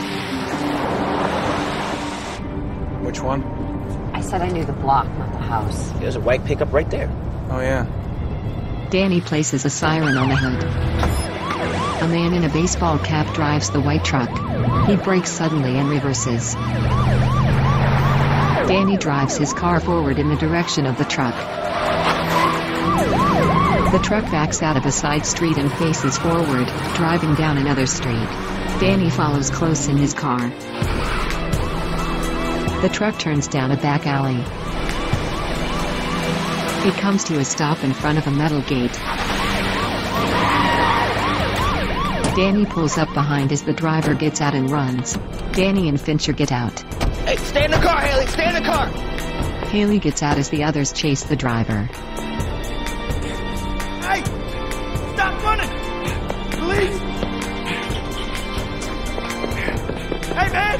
S12: Which one?
S2: I said I knew the block, not the house.
S7: There's a white pickup right there.
S12: Oh, yeah.
S1: Danny places a siren on the hood. A man in a baseball cap drives the white truck. He brakes suddenly and reverses. Danny drives his car forward in the direction of the truck. The truck backs out of a side street and faces forward, driving down another street. Danny follows close in his car. The truck turns down a back alley. It comes to a stop in front of a metal gate. Danny pulls up behind as the driver gets out and runs. Danny and Fincher get out.
S7: Hey, stay in the car, Haley! Stay in the car!
S1: Haley gets out as the others chase the driver.
S7: Hey! Stop running! Police! Hey, man!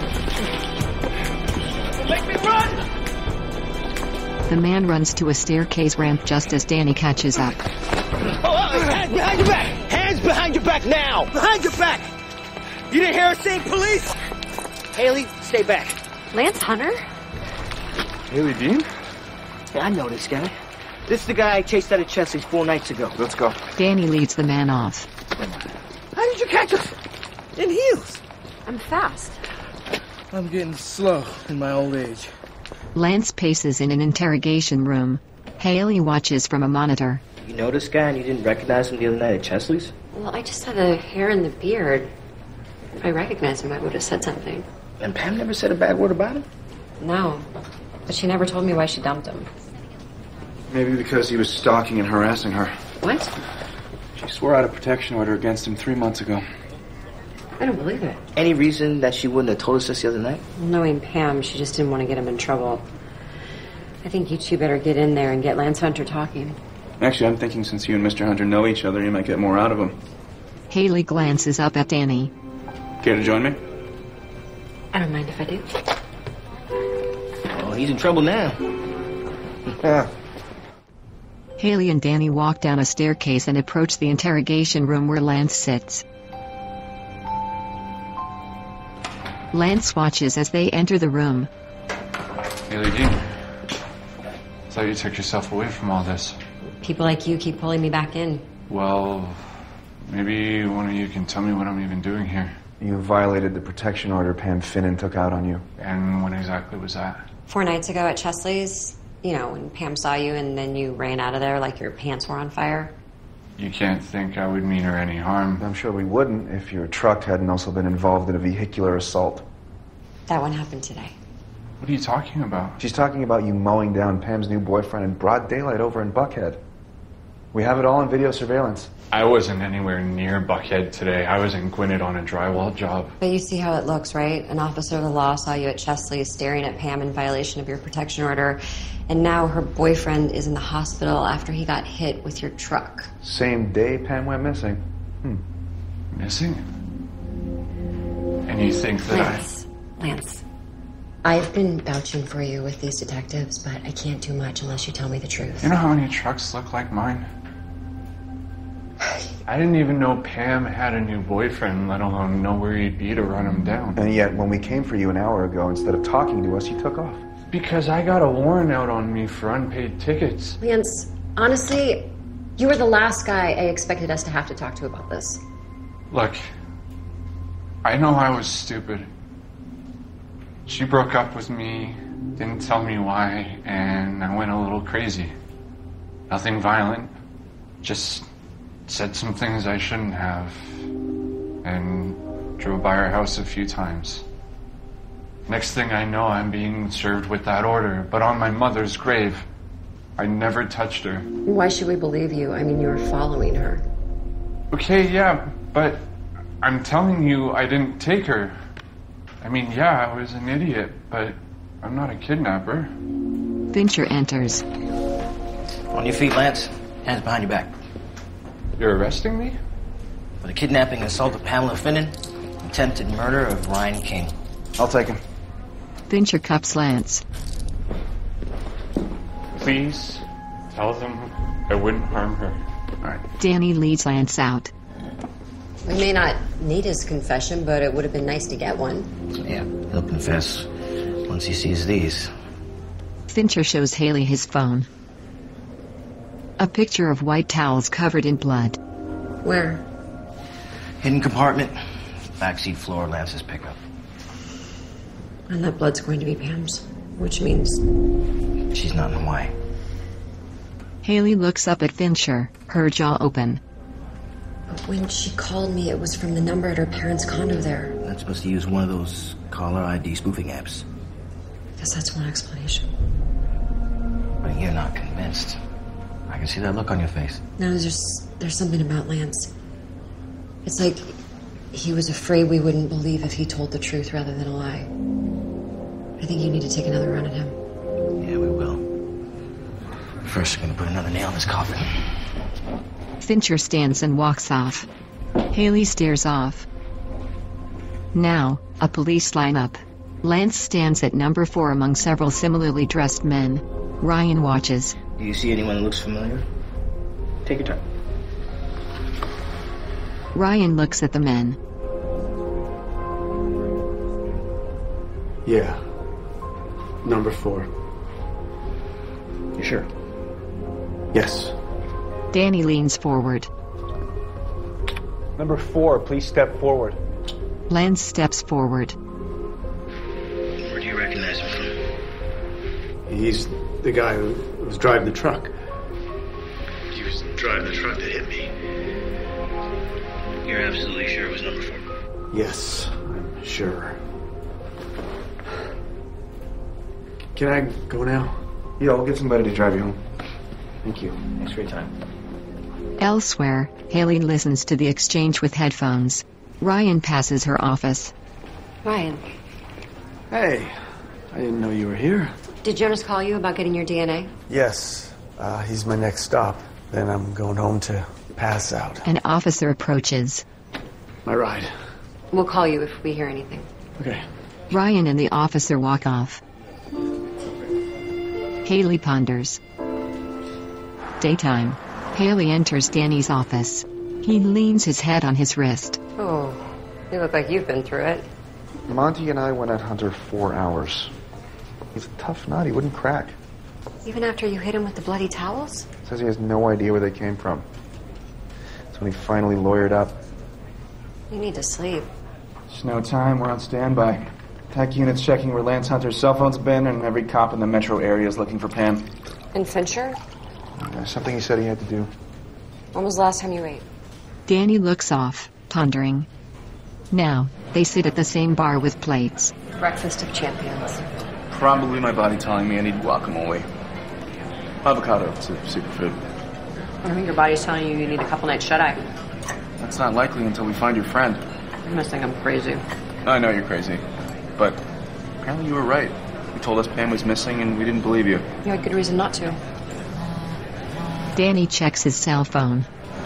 S7: Don't make me run!
S1: The man runs to a staircase ramp just as Danny catches up.
S7: Hands behind your back! Hands behind your back now! Behind your back! You didn't hear us saying police? Haley, stay back.
S2: Lance Hunter?
S12: Haley Dean?
S7: Yeah, I know this guy. This is the guy I chased out of Chesley's 4 nights ago.
S12: Let's go.
S1: Danny leads the man off.
S7: How did you catch us? In heels.
S2: I'm fast.
S7: I'm getting slow in my old age.
S1: Lance paces in an interrogation room. Haley watches from a monitor.
S7: You know this guy and you didn't recognize him the other night at Chesley's?
S2: Well, I just saw the hair and the beard. If I recognized him, I would have said something.
S7: And Pam never said a bad word about him?
S2: No. But she never told me why she dumped him.
S10: Maybe because he was stalking and harassing her.
S2: What?
S10: She swore out a protection order against him 3 months ago.
S2: I don't believe it.
S7: Any reason that she wouldn't have told us this the other night?
S2: Knowing Pam, she just didn't want to get him in trouble. I think you two better get in there and get Lance Hunter talking.
S10: Actually, I'm thinking since you and Mr. Hunter know each other, you might get more out of him.
S1: Haley glances up at Danny.
S10: Care to join me?
S2: I don't mind if I do.
S7: Oh, he's in trouble now.
S10: Yeah.
S1: Haley and Danny walk down a staircase and approach the interrogation room where Lance sits. Lance watches as they enter the room.
S17: Haley Dean, I thought you took yourself away from all this.
S2: People like you keep pulling me back in.
S17: Well, maybe one of you can tell me what I'm even doing here.
S10: You violated the protection order Pam Finnan took out on you.
S17: And when exactly was that?
S2: 4 nights ago at Chesley's. You know, when Pam saw you and then you ran out of there like your pants were on fire.
S17: You can't think I would mean her any harm.
S10: I'm sure we wouldn't if your truck hadn't also been involved in a vehicular assault.
S2: That one happened today.
S17: What are you talking about?
S10: She's talking about you mowing down Pam's new boyfriend in broad daylight over in Buckhead. We have it all on video surveillance.
S17: I wasn't anywhere near Buckhead today. I was in Gwinnett on a drywall job.
S2: But you see how it looks, right? An officer of the law saw you at Chesley's staring at Pam in violation of your protection order, and now her boyfriend is in the hospital after he got hit with your truck.
S10: Same day Pam went missing.
S17: Missing? And you think that
S2: Lance, I've been vouching for you with these detectives, but I can't do much unless you tell me the truth.
S17: You know how many trucks look like mine? I didn't even know Pam had a new boyfriend, let alone know where he'd be to run him down.
S10: And yet, when we came for you an hour ago, instead of talking to us, you took off.
S17: Because I got a warrant out on me for unpaid tickets.
S2: Lance, honestly, you were the last guy I expected us to have to talk to about this.
S17: Look, I know I was stupid. She broke up with me, didn't tell me why, and I went a little crazy. Nothing violent, just said some things I shouldn't have, and drove by her house a few times. Next thing I know, I'm being served with that order, but on my mother's grave. I never touched her.
S9: Why should we believe you? I mean, you were following her.
S17: Okay, yeah, but I'm telling you I didn't take her. I mean, yeah, I was an idiot, but I'm not a kidnapper.
S1: Fincher enters.
S7: On your feet, Lance. Hands behind your back.
S17: You're arresting me?
S7: For the kidnapping and assault of Pamela Finnan, attempted murder of Ryan King.
S10: I'll take him.
S1: Fincher cuffs Lance.
S17: Please tell them I wouldn't harm her.
S10: All right.
S1: Danny leads Lance out.
S9: We may not need his confession, but it would have been nice to get one.
S7: Yeah, he'll confess once he sees these.
S1: Fincher shows Haley his phone. A picture of white towels covered in blood.
S9: Where?
S7: Hidden compartment, backseat floor, Lance's pickup.
S9: And that blood's going to be Pam's, which means...
S7: She's not in Hawaii.
S1: Haley looks up at Fincher, her jaw open.
S9: But when she called me, it was from the number at her parents' condo there.
S7: That's supposed to use one of those caller ID spoofing apps.
S9: I guess that's one explanation.
S7: But you're not convinced. I can see that look on your face.
S9: No, there's something about Lance. It's like he was afraid we wouldn't believe if he told the truth rather than a lie. I think you need to take another run at him.
S7: Yeah, we will. First, we're gonna put another nail in his coffin.
S1: Fincher stands and walks off. Haley stares off. Now, a police lineup. Lance stands at number 4 among several similarly dressed men. Ryan watches.
S7: Do you see anyone that looks familiar? Take your time.
S1: Ryan looks at the men.
S10: Yeah. Number 4. You sure? Yes.
S1: Danny leans forward.
S10: Number 4, please step forward.
S1: Lance steps forward.
S7: Where do you recognize him from?
S10: He's the guy who was driving the truck.
S7: He was driving the truck that hit me. You're absolutely sure it was number 4?
S10: Yes, I'm sure. Can I go now? Yeah, I'll get somebody to drive you home. Thank you. Thanks for your time.
S1: Elsewhere, Haley listens to the exchange with headphones. Ryan passes her office.
S9: Ryan.
S10: Hey, I didn't know you were here.
S9: Did Jonas call you about getting your DNA?
S10: Yes, he's my next stop. Then I'm going home to pass out.
S1: An officer approaches.
S10: My ride.
S9: We'll call you if we hear anything.
S10: Okay.
S1: Ryan and the officer walk off. Haley ponders. Daytime. Haley enters Danny's office. He leans his head on his wrist.
S9: Oh, you look like you've been through it.
S12: Monty and I went at Hunter 4 hours. He's a tough nut. He wouldn't crack.
S9: Even after you hit him with the bloody towels?
S12: Says he has no idea where they came from. That's when he finally lawyered up.
S9: You need to sleep.
S10: There's no time. We're on standby. Tech units checking where Lance Hunter's cell phone's been, and every cop in the metro area is looking for Pam.
S9: And Fincher?
S12: Something he said he had to do.
S9: When was the last time you ate?
S1: Danny looks off, pondering. Now, they sit at the same bar with plates.
S9: Breakfast of champions.
S10: Probably my body telling me I need guacamole. Avocado, it's a superfood.
S9: I think your body's telling you need a couple nights shut-eye.
S10: That's not likely until we find your friend.
S9: You must think I'm crazy.
S10: I know you're crazy. But apparently you were right. You told us Pam was missing and we didn't believe you.
S9: You had good reason not to.
S1: Danny checks his cell phone.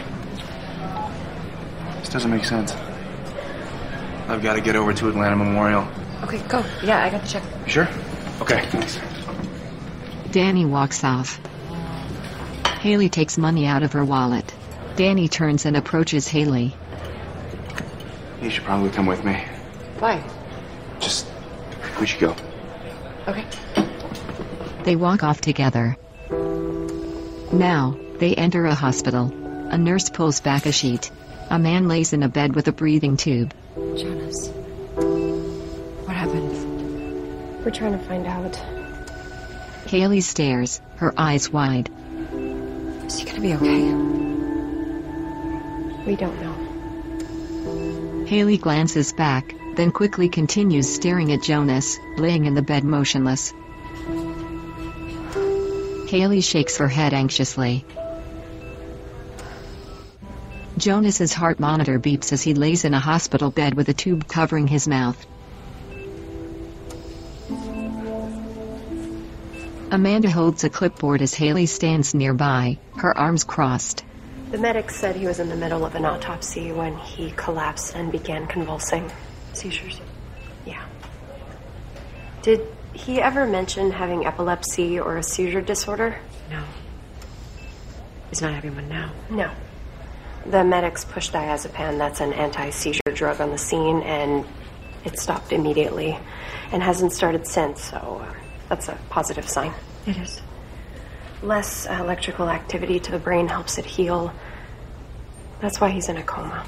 S10: This doesn't make sense. I've got to get over to Atlanta Memorial.
S9: Okay, go. Yeah, I got the check.
S10: You sure? Okay, thanks.
S1: Danny walks off. Haley takes money out of her wallet. Danny turns and approaches Haley.
S10: You should probably come with me.
S9: Why?
S10: We should go.
S9: Okay.
S1: They walk off together. Now, they enter a hospital. A nurse pulls back a sheet. A man lays in a bed with a breathing tube.
S9: Jonas.
S16: We're trying to find out.
S1: Haley stares, her eyes wide.
S2: Is he gonna be okay?
S16: We don't know.
S1: Haley glances back, then quickly continues staring at Jonas, laying in the bed motionless. Haley shakes her head anxiously. Jonas's heart monitor beeps as he lays in a hospital bed with a tube covering his mouth. Amanda holds a clipboard as Haley stands nearby, her arms crossed.
S16: The medics said he was in the middle of an autopsy when he collapsed and began convulsing.
S2: Seizures?
S16: Yeah. Did he ever mention having epilepsy or a seizure disorder?
S2: No. He's not having one now.
S16: No. The medics pushed diazepam, that's an anti-seizure drug, on the scene, and it stopped immediately and hasn't started since, so that's a positive sign.
S2: It is.
S16: Less electrical activity to the brain helps it heal. That's why he's in a coma.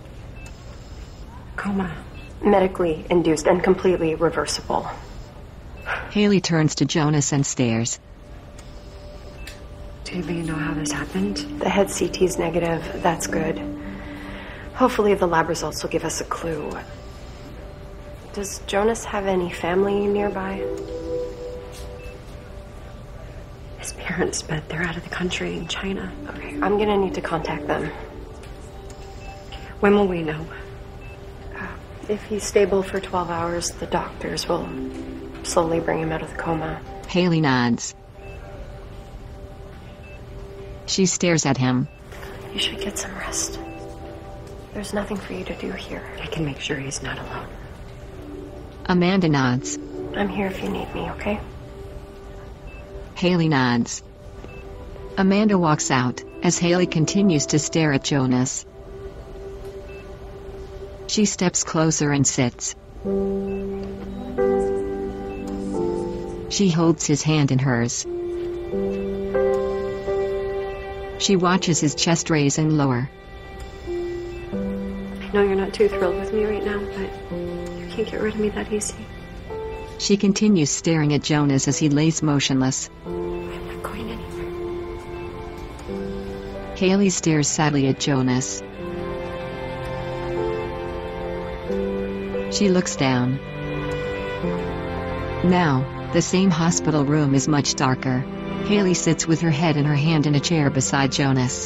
S2: Coma?
S16: Medically induced and completely reversible.
S1: Haley turns to Jonas and stares.
S2: Do you know how this happened?
S16: The head CT's negative. That's good. Hopefully the lab results will give us a clue. Does Jonas have any family nearby?
S2: His parents, but they're out of the country in China.
S16: Okay, I'm gonna need to contact them.
S2: When will we know?
S16: If he's stable for 12 hours, the doctors will slowly bring him out of the coma.
S1: Haley nods. She stares at him.
S16: You should get some rest. There's nothing for you to do here.
S2: I can make sure he's not alone.
S1: Amanda nods.
S16: I'm here if you need me, okay?
S1: Haley nods. Amanda walks out, as Haley continues to stare at Jonas. She steps closer and sits. She holds his hand in hers. She watches his chest raise and lower.
S2: I know you're not too thrilled with me right now, but you can't get rid of me that easy.
S1: She continues staring at Jonas as he lays motionless.
S2: I'm not going anywhere.
S1: Haley stares sadly at Jonas. She looks down. Now, the same hospital room is much darker. Haley sits with her head in her hand in a chair beside Jonas.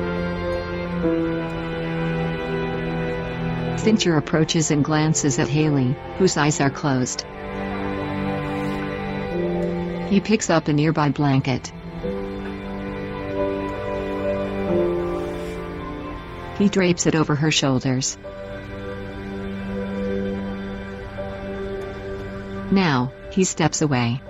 S1: Fincher approaches and glances at Haley, whose eyes are closed. He picks up a nearby blanket. He drapes it over her shoulders. Now, he steps away.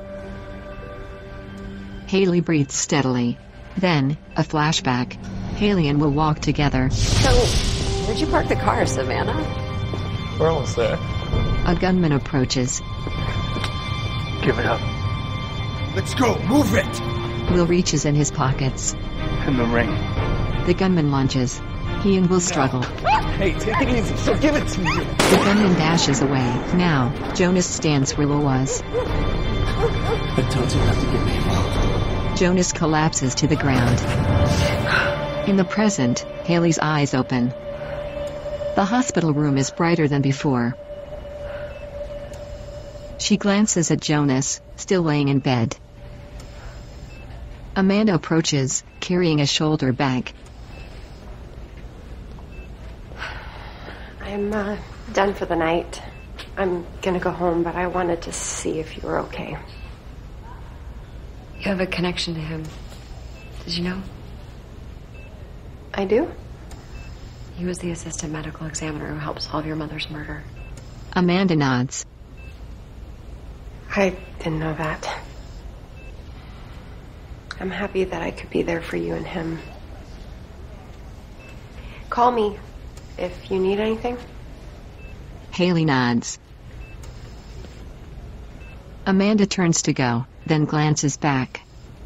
S1: Haley breathes steadily. Then, a flashback. Haley and Will walk together.
S2: So, where'd you park the car, Savannah?
S10: We're almost there.
S1: A gunman approaches.
S10: Give it up.
S13: Let's go. Move it.
S1: Will reaches in his pockets.
S10: And the ring.
S1: The gunman lunges. He and Will struggle.
S7: Hey, take it easy. She'll give it to you.
S1: The gunman dashes away. Now, Jonas stands where Will was.
S3: I told you not to get me involved.
S1: Jonas collapses to the ground. In the present, Haley's eyes open. The hospital room is brighter than before. She glances at Jonas, still laying in bed. Amanda approaches, carrying a shoulder bag.
S16: I'm done for the night. I'm gonna go home, but I wanted to see if you were okay.
S2: You have a connection to him. Did you know?
S16: I do?
S2: He was the assistant medical examiner who helped solve your mother's murder.
S1: Amanda nods.
S16: I didn't know that. I'm happy that I could be there for you and him. Call me if you need anything.
S1: Haley nods. Amanda turns to go, then glances back.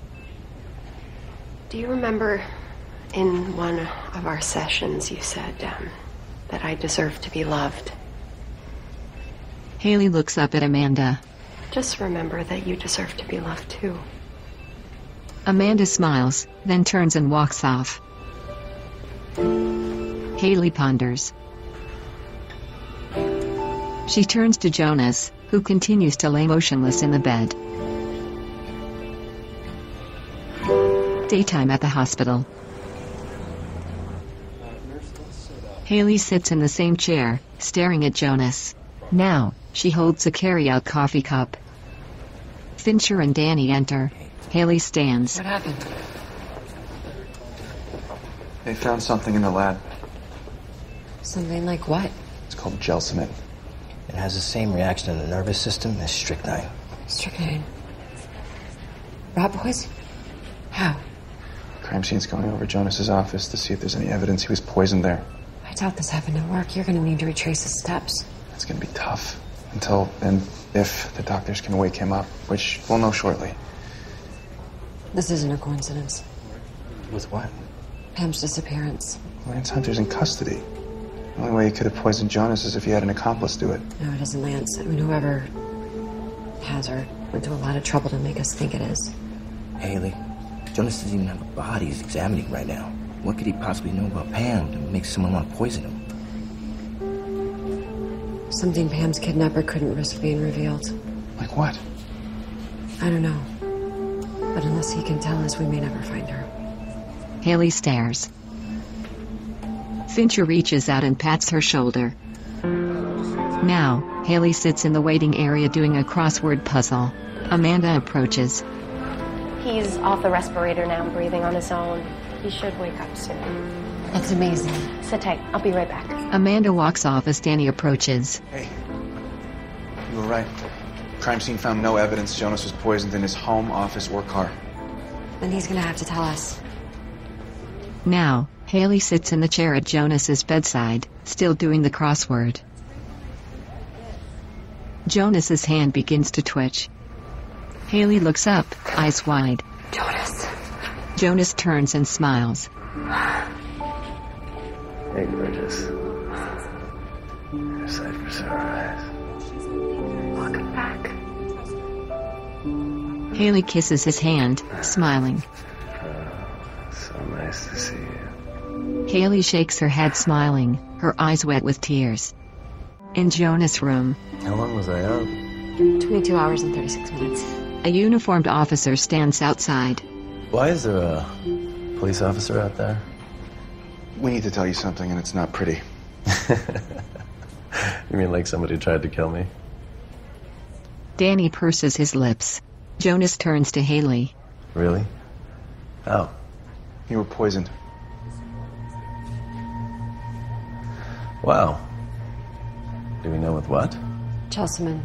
S16: Do you remember in one of our sessions you said that I deserve to be loved?
S1: Haley looks up at Amanda.
S16: Just remember that you deserve to be loved too.
S1: Amanda smiles, then turns and walks off. Haley ponders. She turns to Jonas, who continues to lay motionless in the bed. Daytime at the hospital. Haley sits in the same chair, staring at Jonas. Now, she holds a carry-out coffee cup. Fincher and Danny enter. Haley stands.
S8: What happened?
S10: They found something in the lab.
S8: Something like what?
S10: It's called Gelsomid.
S7: It has the same reaction in the nervous system as strychnine.
S8: Strychnine. Rat poison? How?
S10: Crime scene's going over Jonas's office to see if there's any evidence he was poisoned there.
S8: I doubt this happened at work. You're gonna need to retrace his steps.
S10: It's gonna be tough. Until and if the doctors can wake him up, which we'll know shortly.
S8: This isn't a coincidence.
S7: With what?
S8: Pam's disappearance.
S10: Lance Hunter's in custody. The only way he could have poisoned Jonas is if he had an accomplice do it.
S8: No, it isn't Lance. I mean, whoever has her went to a lot of trouble to make us think it is.
S7: Haley, Jonas doesn't even have a body he's examining right now. What could he possibly know about Pam to make someone want to poison him?
S8: Something Pam's kidnapper couldn't risk being revealed.
S10: Like what?
S8: I don't know. But unless he can tell us, we may never find her.
S1: Haley stares. Fincher reaches out and pats her shoulder. Now, Haley sits in the waiting area doing a crossword puzzle. Amanda approaches.
S16: He's off the respirator now, breathing on his own. He should wake up soon.
S8: That's amazing.
S16: Sit tight. I'll be right back.
S1: Amanda walks off as Danny approaches.
S10: Hey, you were right. Crime scene found no evidence Jonas was poisoned in his home, office, or car.
S8: Then he's gonna have to tell us.
S1: Now, Haley sits in the chair at Jonas's bedside, still doing the crossword. Jonas's hand begins to twitch. Haley looks up, eyes wide.
S8: Jonas.
S1: Jonas turns and smiles.
S3: Hey, gorgeous. You're a sight for sore eyes.
S16: Welcome back.
S1: Haley kisses his hand, smiling.
S3: So nice to see you.
S1: Haley shakes her head, smiling, her eyes wet with tears. In Jonas' room.
S3: How long was I out?
S8: 22 hours and 36 minutes.
S1: A uniformed officer stands outside.
S3: Why is there a police officer out there?
S10: We need to tell you something, and it's not pretty.
S3: You mean like somebody tried to kill me?
S1: Danny purses his lips. Jonas turns to Haley.
S3: Really? How?
S10: You were poisoned.
S3: Wow. Do we know with what?
S8: Gelsomid.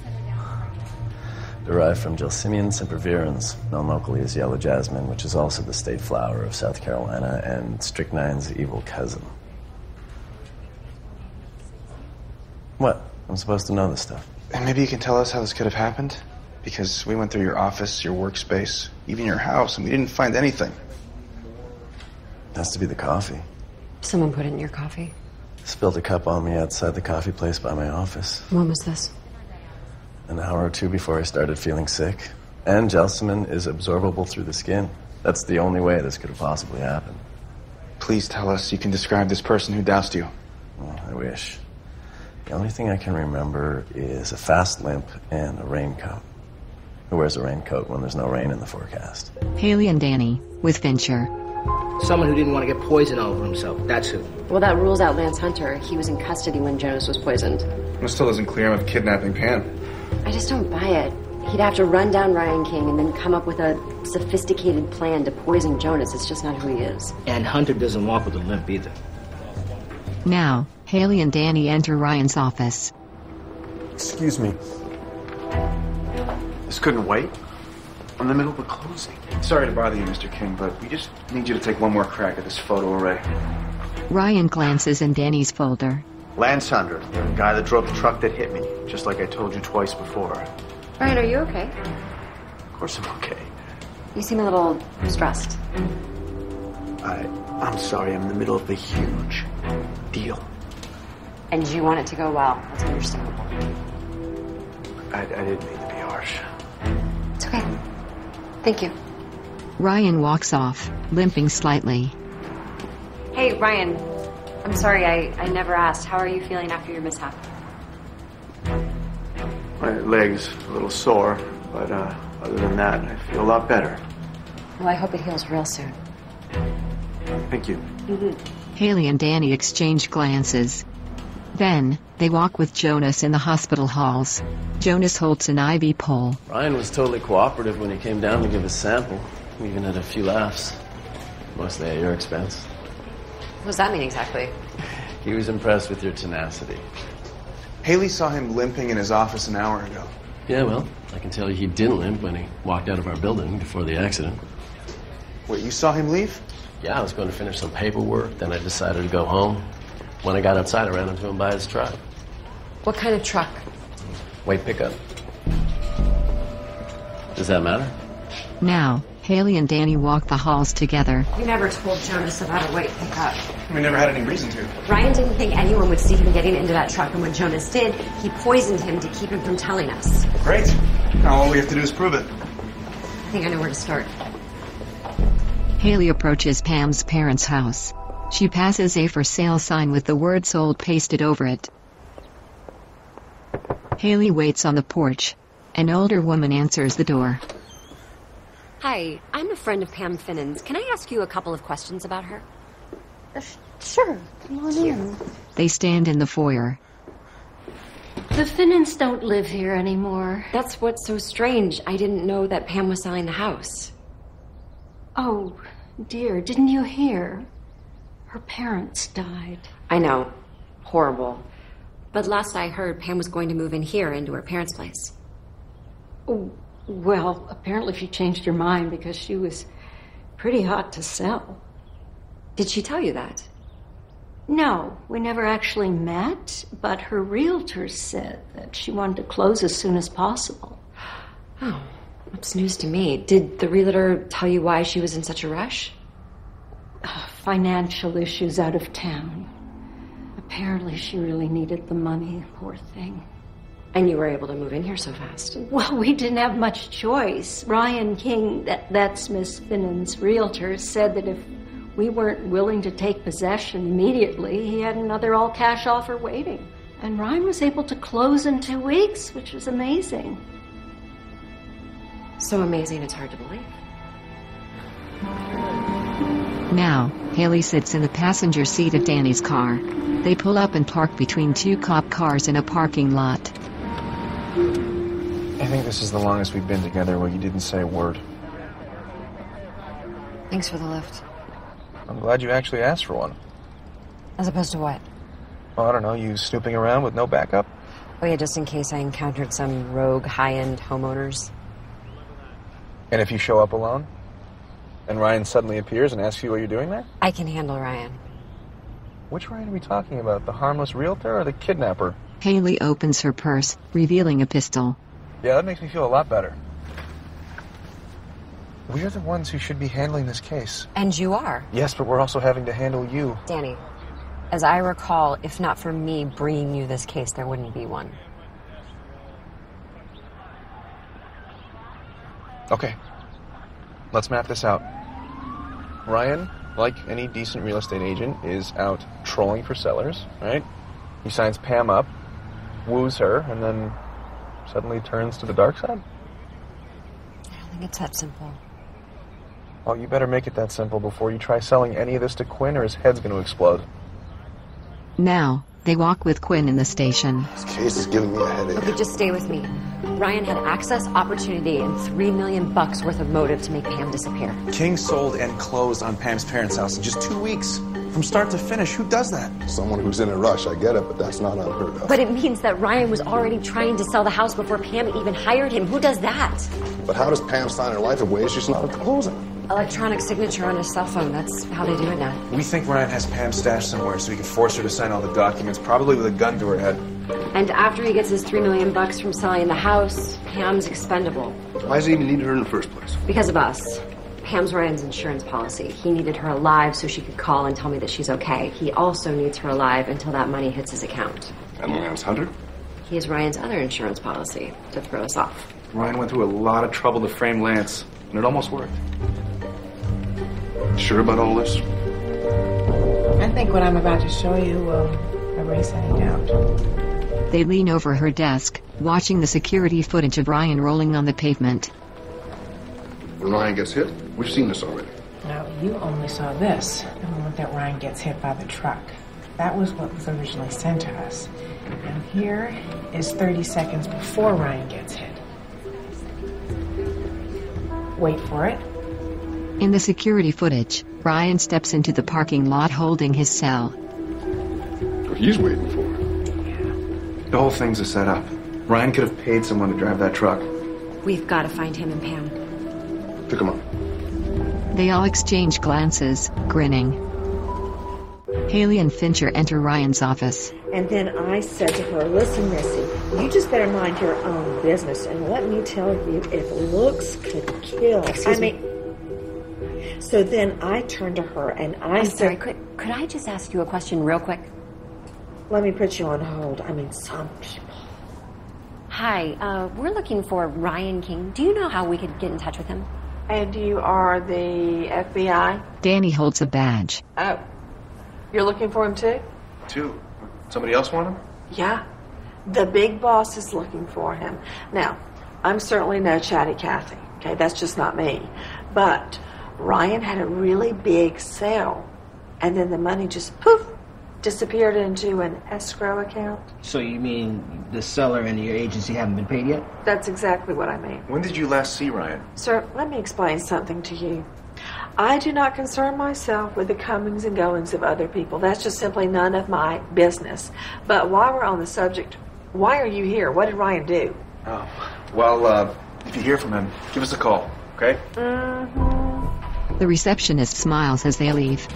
S3: Derived from Gelsemium sempervirens, known locally as yellow jasmine, which is also the state flower of South Carolina and strychnine's evil cousin. What? I'm supposed to know this stuff.
S10: And maybe you can tell us how this could have happened? Because we went through your office, your workspace, even your house, and we didn't find anything.
S3: Has to be the coffee.
S8: Someone put it in your coffee.
S3: Spilled a cup on me outside the coffee place by my office.
S8: When was this?
S3: An hour or two before I started feeling sick. And Gelsomid is absorbable through the skin. That's the only way this could have possibly happened.
S10: Please tell us you can describe this person who doused you.
S3: Well, I wish. The only thing I can remember is a fast limp and a raincoat. Who wears a raincoat when there's no rain in the forecast?
S1: Haley and Danny, with Fincher.
S7: Someone who didn't want to get poison all over himself. That's who.
S2: Well, that rules out Lance Hunter. He was in custody when Jonas was poisoned.
S10: It still doesn't clear him of kidnapping Pam.
S2: I just don't buy it. He'd have to run down Ryan King and then come up with a sophisticated plan to poison Jonas. It's just not who he is.
S7: And Hunter doesn't walk with a limp either.
S1: Now, Haley and Danny enter Ryan's office.
S12: Excuse me.
S10: This couldn't wait? I'm in the middle of a closing. Sorry to bother you, Mr. King, but we just need you to take one more crack at this photo array.
S1: Ryan glances in Danny's folder.
S4: Lance Hunter, the guy that drove the truck that hit me, just like I told you twice before.
S2: Ryan, are you okay?
S4: Of course I'm okay.
S2: You seem a little stressed.
S4: I'm sorry, I'm in the middle of a huge deal.
S2: And you want it to go well. That's understandable.
S4: I didn't mean to be harsh.
S2: Thank you.
S1: Ryan walks off, limping slightly.
S2: Hey, Ryan. I'm sorry, I never asked. How are you feeling after your mishap?
S4: My leg's a little sore, but other than that, I feel a lot better.
S2: Well, I hope it heals real soon.
S4: Thank you.
S1: Haley and Danny exchange glances. Then, they walk with Jonas in the hospital halls. Jonas holds an IV pole.
S3: Ryan was totally cooperative when he came down to give a sample. We even had a few laughs. Mostly at your expense.
S2: What does that mean exactly?
S3: He was impressed with your tenacity.
S12: Haley saw him limping in his office an hour ago.
S3: Yeah, well, I can tell you he didn't limp when he walked out of our building before the accident.
S12: Wait, you saw him leave?
S3: Yeah, I was going to finish some paperwork, then I decided to go home. When I got outside, I ran into him by his truck.
S2: What kind of truck?
S3: Weight pickup. Does that matter?
S1: Now, Haley and Danny walk the halls together.
S2: You never told Jonas about a weight pickup.
S12: We never had any reason to.
S2: Ryan didn't think anyone would see him getting into that truck, and when Jonas did, he poisoned him to keep him from telling us.
S12: Great. Now all we have to do is prove it.
S2: I think I know where to start.
S1: Haley approaches Pam's parents' house. She passes a for sale sign with the word sold pasted over it. Haley waits on the porch. An older woman answers the door.
S2: Hi, I'm a friend of Pam Finnan's. Can I ask you a couple of questions about her?
S9: Sure. Come on in.
S1: They stand in the foyer.
S9: The Finnans don't live here anymore.
S2: That's what's so strange. I didn't know that Pam was selling the house.
S9: Oh, dear, didn't you hear? Her parents died.
S2: I know. Horrible. But last I heard, Pam was going to move in here into her parents' place.
S9: Oh, well, apparently she changed her mind because she was pretty hot to sell.
S2: Did she tell you that?
S9: No, we never actually met, but her realtor said that she wanted to close as soon as possible.
S2: Oh, that's news to me. Did the realtor tell you why she was in such a rush?
S9: Financial issues out of town. Apparently she really needed the money, poor thing.
S2: And you were able to move in here so fast?
S9: Well, we didn't have much choice. Ryan King, that's Miss Finnan's realtor, said that if we weren't willing to take possession immediately, he had another all-cash offer waiting. And Ryan was able to close in 2 weeks, which was amazing.
S2: So amazing, it's hard to believe.
S1: Now, Haley sits in the passenger seat of Danny's car. They pull up and park between 2 cop cars in a parking lot.
S12: I think this is the longest we've been together where you didn't say a word.
S2: Thanks for the lift.
S12: I'm glad you actually asked for one.
S2: As opposed to what?
S12: Well, I don't know, you snooping around with no backup?
S2: Oh yeah, just in case I encountered some rogue high-end homeowners.
S12: And if you show up alone? And Ryan suddenly appears and asks you what you're doing there?
S2: I can handle Ryan.
S12: Which Ryan are we talking about? The harmless realtor or the kidnapper?
S1: Haley opens her purse, revealing a pistol.
S12: Yeah, that makes me feel a lot better. We're the ones who should be handling this case.
S2: And you are.
S12: Yes, but we're also having to handle you.
S2: Danny, as I recall, if not for me bringing you this case, there wouldn't be one.
S12: Okay. Let's map this out. Ryan, like any decent real estate agent, is out trolling for sellers, right? He signs Pam up, woos her, and then suddenly turns to the dark side?
S2: I don't think it's that simple.
S12: Well, you better make it that simple before you try selling any of this to Quinn, or his head's going to explode.
S1: Now, they walk with Quinn in the station.
S14: This case is giving me a headache.
S2: Okay, just stay with me. Ryan had access, opportunity, and $3 million worth of motive to make Pam disappear.
S12: King sold and closed on Pam's parents' house in just 2 weeks. From start to finish, who does that?
S14: Someone who's in a rush, I get it, but that's not unheard of.
S2: But it means that Ryan was already trying to sell the house before Pam even hired him. Who does that?
S14: But how does Pam sign her life away if she's not at the closing?
S2: Electronic signature on his cell phone. That's how they do it now.
S12: We think Ryan has Pam stashed somewhere so he can force her to sign all the documents, probably with a gun to her head.
S2: And after he gets his $3 million from selling the house, Pam's expendable.
S14: Why does he even need her in the first place?
S2: Because of us. Pam's Ryan's insurance policy. He needed her alive so she could call and tell me that she's okay. He also needs her alive until that money hits his account.
S14: And Lance Hunter?
S2: He has Ryan's other insurance policy to throw us off.
S12: Ryan went through a lot of trouble to frame Lance. and it almost worked.
S14: Sure about all this?
S15: I think what I'm about to show you will erase any doubt.
S1: They lean over her desk, watching the security footage of Ryan rolling on the pavement.
S14: When Ryan gets hit? We've seen this already.
S15: Now, you only saw this, the moment that Ryan gets hit by the truck. That was what was originally sent to us. And here is 30 seconds before Ryan gets hit. Wait for it.
S1: In the security footage, Ryan steps into the parking lot holding his cell.
S14: What he's waiting for.
S12: The whole thing's a setup. Ryan could have paid someone to drive that truck.
S2: We've got to find him and Pam.
S14: Pick him up.
S1: They all exchange glances, grinning. Haley and Fincher enter Ryan's office.
S18: And then I said to her, listen, Missy, you just better mind your own business. And let me tell you, if looks could kill.
S2: Excuse me.
S18: So then I turned to her and
S2: I'm sorry, could I just ask you a question real quick?
S18: Let me put you on hold. Some people.
S2: Hi, we're looking for Ryan King. Do you know how we could get in touch with him?
S15: And you are the FBI?
S1: Danny holds a badge.
S15: Oh. You're looking for him too?
S12: Two. Somebody else want him?
S18: Yeah. The big boss is looking for him. Now, I'm certainly no chatty Cathy. Okay, that's just not me. But Ryan had a really big sale. And then the money just, poof, disappeared into an escrow account.
S7: So you mean the seller and your agency haven't been paid yet?
S18: That's exactly what I mean.
S12: When did you last see Ryan?
S18: Sir, let me explain something to you. I do not concern myself with the comings and goings of other people. That's just simply none of my business. But while we're on the subject, why are you here? What did Ryan do?
S12: Oh, well, if you hear from him, give us a call, okay?
S18: Mm-hmm.
S1: The receptionist smiles as they leave.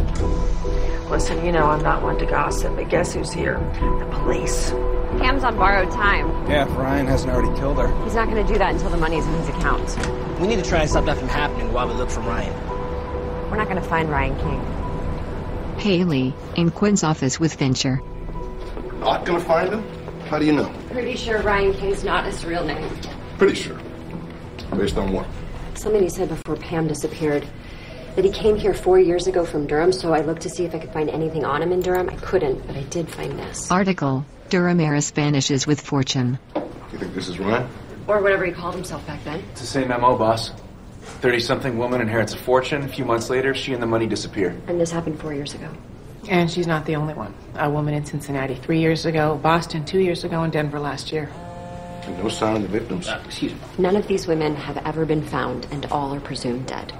S18: Listen, you know I'm not one to gossip, but guess who's here? The police.
S2: Pam's on borrowed time.
S10: Yeah, if Ryan hasn't already killed her.
S2: He's not going to do that until the money's in his account.
S7: We need to try and stop that from happening while we look for Ryan.
S2: We're not going to find Ryan King.
S1: Haley, in Quinn's office with Fincher.
S14: Not gonna find him? How do you know?
S2: Pretty sure Ryan King's not his real name.
S14: Pretty sure. Based on what?
S2: Somebody said before Pam disappeared that he came here 4 years ago from Durham, so I looked to see if I could find anything on him in Durham. I couldn't, but I did find this.
S1: Article, Durham heiress vanishes with fortune.
S14: You think this is Ryan?
S2: Or whatever he called himself back then.
S12: It's the same MO, boss. 30-something woman inherits a fortune. A few months later, she and the money disappear.
S2: And this happened 4 years ago.
S15: And she's not the only one. A woman in Cincinnati 3 years ago, Boston 2 years ago, and Denver last year.
S14: And no sign of the victims.
S7: Excuse me.
S2: None of these women have ever been found, and all are presumed dead.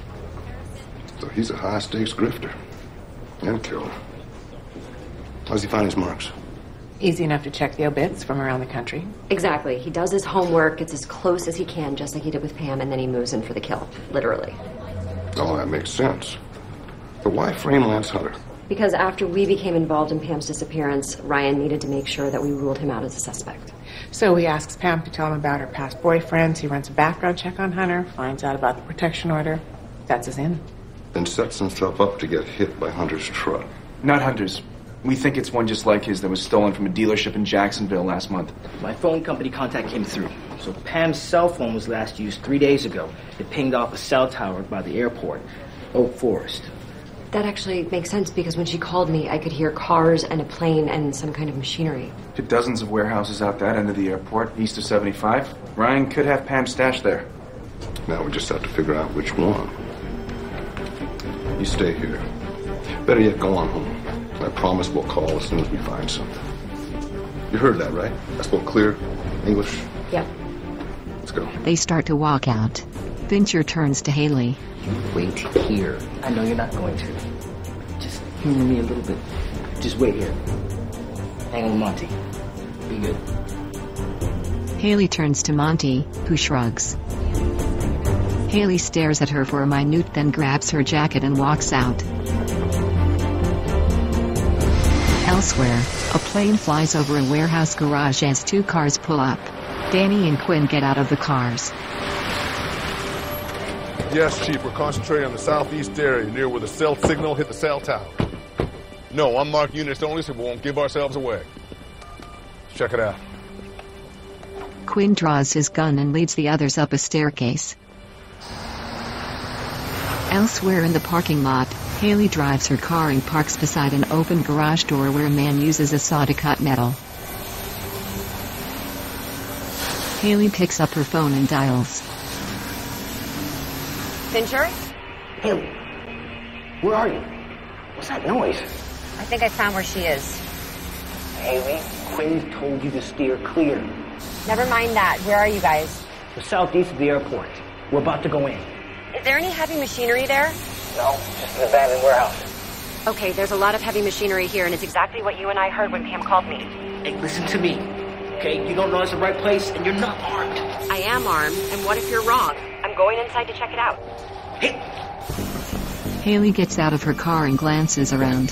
S14: So he's a high-stakes grifter. And killer. How's he find his marks?
S15: Easy enough to check the obits from around the country.
S2: Exactly. He does his homework, gets as close as he can, just like he did with Pam, and then he moves in for the kill. Literally.
S14: Oh, that makes sense. But why frame Lance Hunter?
S2: Because after we became involved in Pam's disappearance, Ryan needed to make sure that we ruled him out as a suspect.
S15: So he asks Pam to tell him about her past boyfriends. He runs a background check on Hunter, finds out about the protection order. That's his in.
S14: Then sets himself up to get hit by Hunter's truck.
S12: Not Hunter's. We think it's one just like his that was stolen from a dealership in Jacksonville last month.
S7: My phone company contact came through. So Pam's cell phone was last used 3 days ago. It pinged off a cell tower by the airport, Oak Forest.
S2: That actually makes sense because when she called me, I could hear cars and a plane and some kind of machinery.
S12: To dozens of warehouses out that end of the airport, east of 75. Ryan could have Pam stashed there.
S14: Now we just have to figure out which one. You stay here. Better yet, go on home. I promise we'll call as soon as we find something. You heard that, right? I spoke clear English?
S2: Yep.
S14: Let's go.
S1: They start to walk out. Fincher turns to Haley.
S7: Wait here. I know you're not going to. Just humor me a little bit. Just wait here. Hang on, Monty. Be good.
S1: Haley turns to Monty, who shrugs. Haley stares at her for a minute, then grabs her jacket and walks out. Elsewhere, a plane flies over a warehouse garage as two cars pull up. Danny and Quinn get out of the cars.
S19: Yes, Chief, we're concentrating on the southeast area near where the cell signal hit the cell tower. No, I'm marked units only, so we won't give ourselves away. Check it out.
S1: Quinn draws his gun and leads the others up a staircase. Elsewhere in the parking lot, Haley drives her car and parks beside an open garage door where a man uses a saw to cut metal. Haley picks up her phone and dials.
S2: Fincher?
S7: Haley, where are you? What's that noise?
S2: I think I found where she is.
S7: Haley, Quinn told you to steer clear.
S2: Never mind that. Where are you guys?
S7: We're southeast of the airport. We're about to go in.
S2: Is there any heavy machinery there?
S7: No, just an abandoned warehouse.
S2: Okay, there's a lot of heavy machinery here, and it's exactly what you and I heard when Pam called me.
S7: Hey, listen to me. Okay, you don't know it's the right place, and you're not armed.
S2: I am armed, and what if you're wrong? I'm going inside to check it out.
S7: Hey!
S1: Haley gets out of her car and glances around.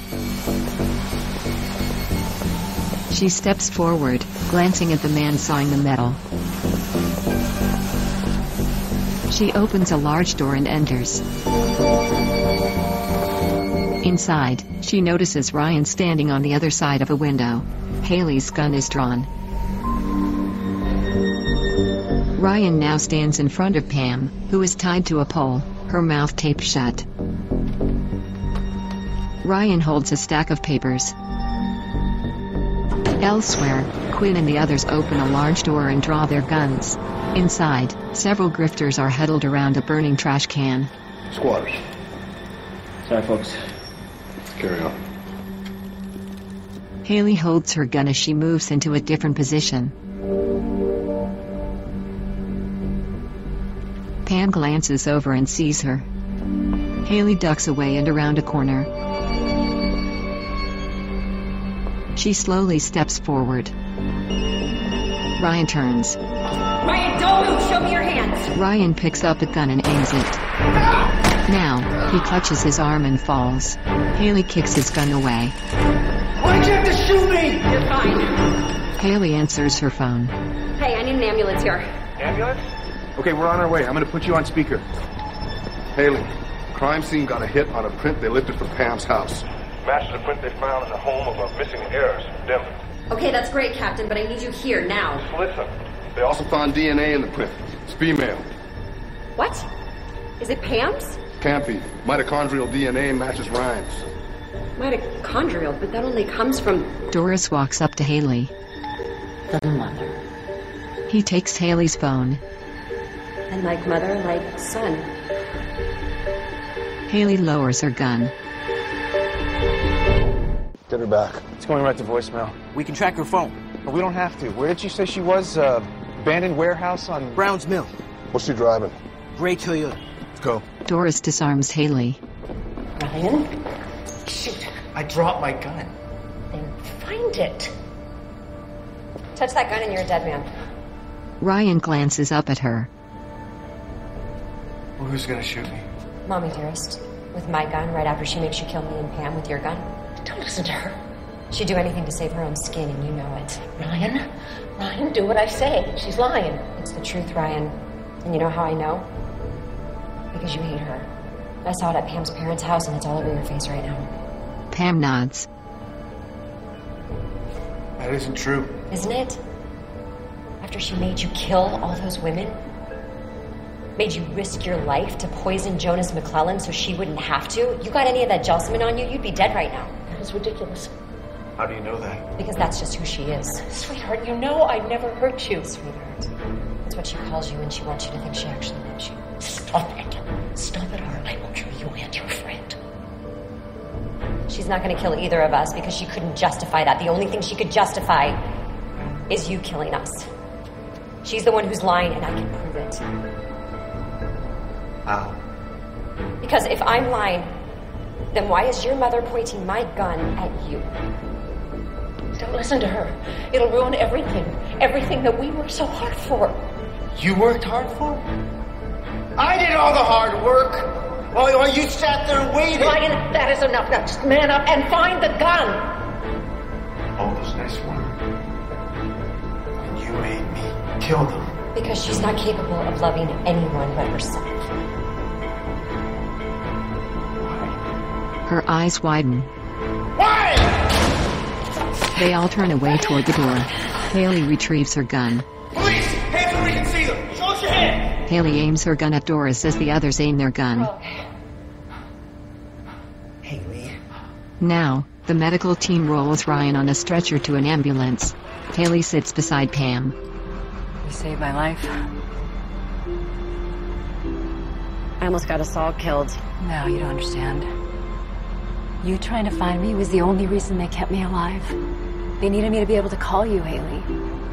S1: She steps forward, glancing at the man sawing the metal. She opens a large door and enters. Inside, she notices Ryan standing on the other side of a window. Haley's gun is drawn. Ryan now stands in front of Pam, who is tied to a pole, her mouth taped shut. Ryan holds a stack of papers. Elsewhere, Quinn and the others open a large door and draw their guns. Inside, several grifters are huddled around a burning trash can.
S14: Squatters.
S7: Sorry, folks.
S14: Carry on.
S1: Haley holds her gun as she moves into a different position. Pam glances over and sees her. Haley ducks away and around a corner. She slowly steps forward. Ryan turns.
S2: Ryan, don't move! Show me your hands!
S1: Ryan picks up a gun and aims it. Now, he clutches his arm and falls. Haley kicks his gun away.
S7: Why'd you have to shoot me?
S2: You're fine.
S1: Haley answers her phone.
S2: Hey, I need an ambulance here.
S10: Ambulance? Okay, we're on our way. I'm gonna put you on speaker.
S19: Haley, crime scene got a hit on a print they lifted from Pam's house.
S20: Matches the print they found in the home of a missing heiress in Denver.
S2: Okay, that's great, Captain, but I need you here, now.
S20: Just listen.
S19: They also found DNA in the print. It's female.
S2: What? Is it Pam's?
S19: Can't be. Mitochondrial DNA matches Ryan's.
S2: Mitochondrial, but that only comes from...
S1: Doris walks up to Haley.
S8: The mother.
S1: He takes Haley's phone.
S2: And like mother, like son.
S1: Haley lowers her gun.
S14: Get her back.
S12: It's going right to voicemail.
S7: We can track her phone.
S12: But we don't have to. Where did she say she was? Abandoned warehouse on...
S7: Brown's Mill.
S14: What's she driving?
S7: Gray Toyota.
S14: Let's go.
S1: Doris disarms Haley.
S8: Ryan?
S7: Shoot, I dropped my gun.
S8: Then find it.
S2: Touch that gun and you're a dead man.
S1: Ryan glances up at her.
S10: Well, who's gonna shoot me?
S2: Mommy, dearest. With my gun right after she makes you kill me and Pam with your gun.
S8: Don't listen to her.
S2: She'd do anything to save her own skin, and you know it.
S8: Ryan, do what I say. She's lying.
S2: It's the truth, Ryan. And you know how I know? Because you hate her. I saw it at Pam's parents' house, and it's all over your face right now.
S1: Pam nods.
S10: That isn't true.
S2: Isn't it? After she made you kill all those women? Made you risk your life to poison Jonas McClellan so she wouldn't have to? You got any of that Jocelyn on you, you'd be dead right now.
S8: That is ridiculous.
S10: How do you know that?
S2: Because that's just who she is.
S8: Sweetheart, you know I'd never hurt you.
S2: Sweetheart. That's what she calls you when she wants you to think she actually loves you.
S8: Stop it. Stop it, or I will kill you and your friend.
S2: She's not going to kill either of us because she couldn't justify that. The only thing she could justify is you killing us. She's the one who's lying, and I can prove it.
S10: How?
S2: Because if I'm lying, then why is your mother pointing my gun at you?
S8: Don't listen to her. It'll ruin everything. Everything that we worked so hard for.
S7: You worked hard for? I did all the hard work. While you sat there and waited.
S8: Ryan, that is enough. Now just man up and find the gun.
S10: All those nice women. And you made me kill them.
S2: Because she's not capable of loving anyone but herself.
S1: Her eyes widen.
S7: Why?
S1: They all turn away toward the door. Haley retrieves her gun.
S7: Police! Hands where we can see them! Show us your hand!
S1: Haley aims her gun at Doris as the others aim their gun. Now, the medical team rolls Ryan on a stretcher to an ambulance. Haley sits beside Pam.
S6: You saved my life.
S2: I almost got us all killed.
S6: No, you don't understand. You trying to find me was the only reason they kept me alive. They needed me to be able to call you, Haley.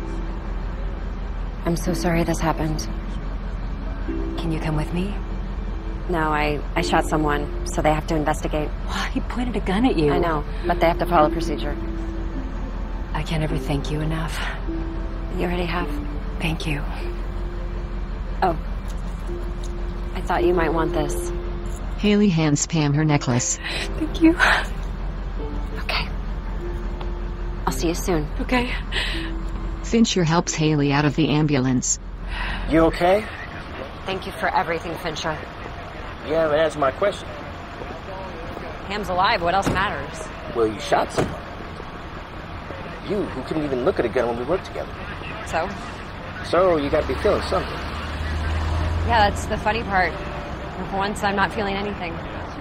S2: I'm so sorry this happened.
S6: Can you come with me?
S2: No, I shot someone, so they have to investigate.
S6: He pointed a gun at you.
S2: I know, but they have to follow procedure.
S6: I can't ever thank you enough.
S2: You already have.
S6: Thank you.
S2: Oh. I thought you might want this.
S1: Haley hands Pam her necklace.
S6: Thank you.
S2: Okay. I'll see you soon.
S6: Okay.
S1: Fincher helps Haley out of the ambulance.
S7: You okay?
S2: Thank you for everything, Fincher.
S7: You haven't answered my question.
S2: Ham's alive. What else matters?
S7: Well, you shot someone. You, who couldn't even look at a gun when we worked together.
S2: So?
S7: So, you gotta be feeling something.
S2: Yeah, that's the funny part. For once, I'm not feeling anything.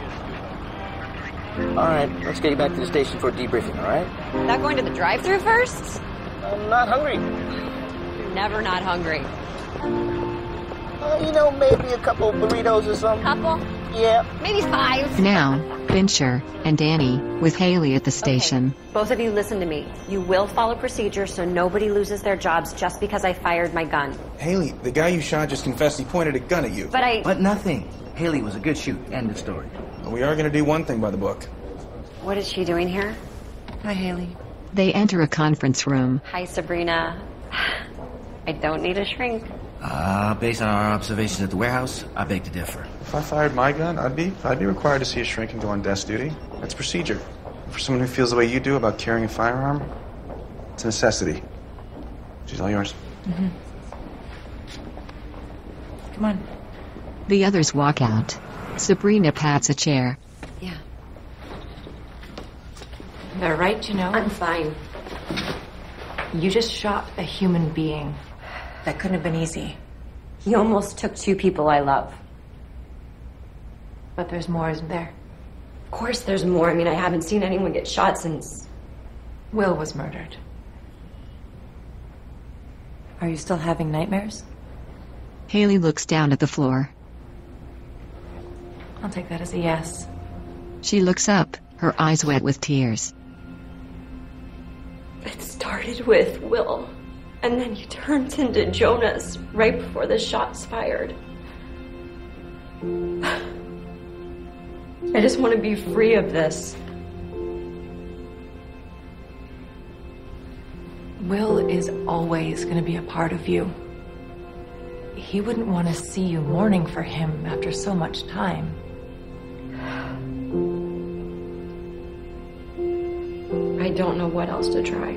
S7: Alright, let's get you back to the station for a debriefing, alright?
S2: Not going to the drive-thru first?
S7: I'm not hungry.
S2: You're never not hungry.
S7: You know, maybe a couple burritos or something.
S2: Couple?
S7: Yeah.
S2: Maybe 5.
S1: Now, Fincher and Danny with Haley at the station.
S2: Okay. Both of you listen to me. You will follow procedure so nobody loses their jobs just because I fired my gun.
S12: Haley, the guy you shot just confessed he pointed a gun at you.
S7: But nothing. Haley was a good shoot. End of story.
S12: We are going to do one thing by the book.
S2: What is she doing here?
S8: Hi, Haley.
S1: They enter a conference room.
S2: Hi, Sabrina. I don't need a shrink.
S7: Based on our observations at the warehouse, I beg to differ.
S12: If I fired my gun, I'd be required to see a shrink and go on desk duty. That's procedure. For someone who feels the way you do about carrying a firearm, it's a necessity. She's all yours.
S8: Mm-hmm. Come on.
S1: The others walk out. Sabrina pats a chair.
S8: Yeah. They're right, you know.
S2: I'm fine.
S8: You just shot a human being. That couldn't have been easy.
S2: You almost took 2 people I love.
S8: But there's more, isn't there?
S2: Of course there's more. I mean, I haven't seen anyone get shot since...
S8: Will was murdered. Are you still having nightmares?
S1: Haley looks down at the floor.
S8: I'll take that as a yes.
S1: She looks up, her eyes wet with tears.
S2: It started with Will. And then he turns into Jonas right before the shots fired. I just want to be free of this.
S8: Will is always going to be a part of you. He wouldn't want to see you mourning for him after so much time.
S2: I don't know what else to try.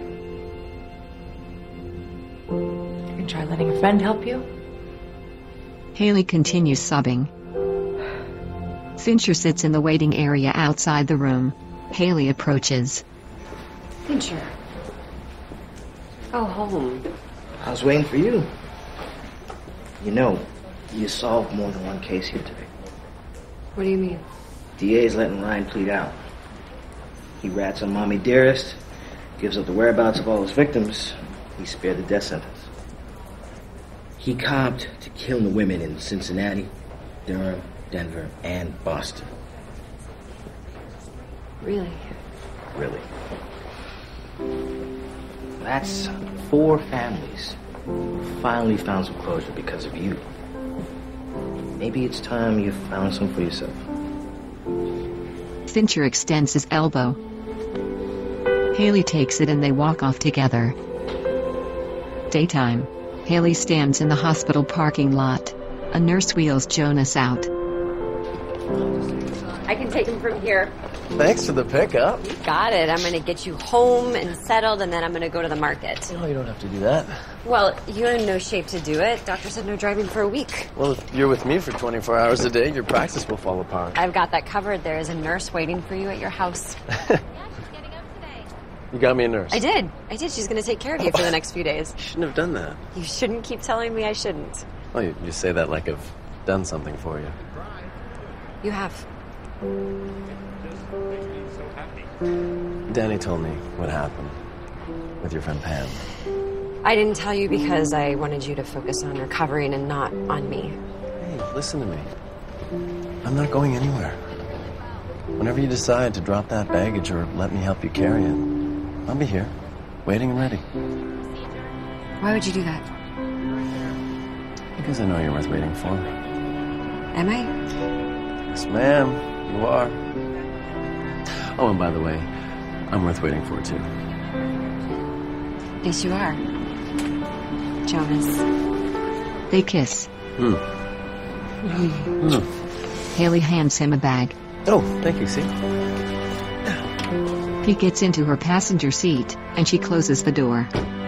S8: You can try letting a friend help you.
S1: Haley continues sobbing. Fincher sits in the waiting area outside the room. Haley approaches.
S2: Fincher. Go home.
S7: I was waiting for you. You know, you solved more than one case here today.
S2: What do you mean?
S7: DA's letting Ryan plead out. He rats on Mommy Dearest, gives up the whereabouts of all his victims. He spared the death sentence. He copped to killing the women in Cincinnati, Durham, Denver, and Boston.
S2: Really?
S7: Really. That's 4 families who finally found some closure because of you. Maybe it's time you found some for yourself.
S1: Fincher extends his elbow. Haley takes it and they walk off together. Daytime. Haley stands in the hospital parking lot. A nurse wheels Jonas out.
S2: I can take him from here.
S3: Thanks for the pickup.
S2: You got it. I'm going to get you home and settled, and then I'm going to go to the market.
S3: No, you don't have to do that.
S2: Well, you're in no shape to do it. Doctor said no driving for a week.
S3: Well, if you're with me for 24 hours a day, your practice will fall apart.
S2: I've got that covered. There is a nurse waiting for you at your house.
S3: You got me a nurse.
S2: I did. She's going to take care of you for the next few days.
S3: You shouldn't have done that.
S2: You shouldn't keep telling me I shouldn't.
S3: Well, you say that like I've done something for you.
S2: You have.
S3: Danny told me what happened with your friend Pam.
S2: I didn't tell you because I wanted you to focus on recovering and not on me.
S3: Hey, listen to me. I'm not going anywhere. Whenever you decide to drop that baggage or let me help you carry it, I'll be here, waiting and ready.
S2: Why would you do that?
S3: Because I know you're worth waiting for.
S2: Am I?
S3: Yes, ma'am, you are. Oh, and by the way, I'm worth waiting for, too.
S2: Yes, you are. Jonas.
S1: They kiss.
S3: Hmm.
S1: Haley hands him a bag.
S3: Oh, thank you, see?
S1: He gets into her passenger seat, and she closes the door.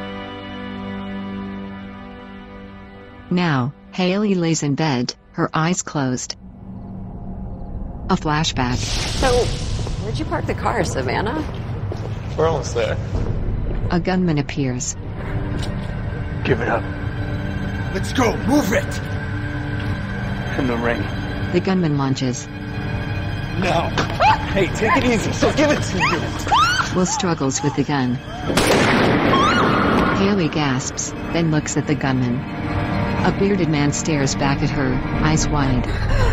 S1: Now, Haley lays in bed, her eyes closed. A flashback.
S2: So, where'd you park the car, Savannah?
S12: We're almost there.
S1: A gunman appears.
S10: Give it up.
S13: Let's go, move it!
S10: In the ring.
S1: The gunman lunges.
S10: No. Hey, take it easy. So give it to me.
S1: Will struggles with the gun. Haley gasps, then looks at the gunman. A bearded man stares back at her, eyes wide.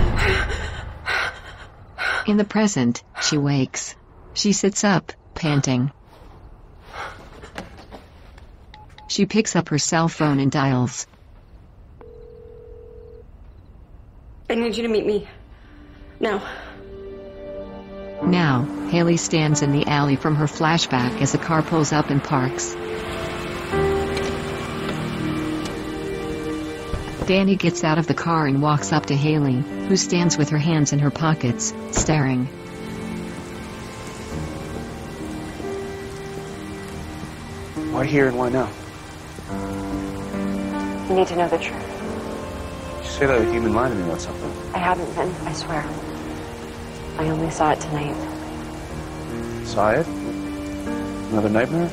S1: In the present, she wakes. She sits up, panting. She picks up her cell phone and dials.
S2: I need you to meet me. Now.
S1: Now, Haley stands in the alley from her flashback as a car pulls up and parks. Danny gets out of the car and walks up to Haley, who stands with her hands in her pockets, staring.
S10: Why here and why now?
S2: You need to know the truth.
S10: You say that like you've been lying to me about something.
S2: I haven't been, I swear. I only saw it tonight.
S10: Saw it? Another nightmare?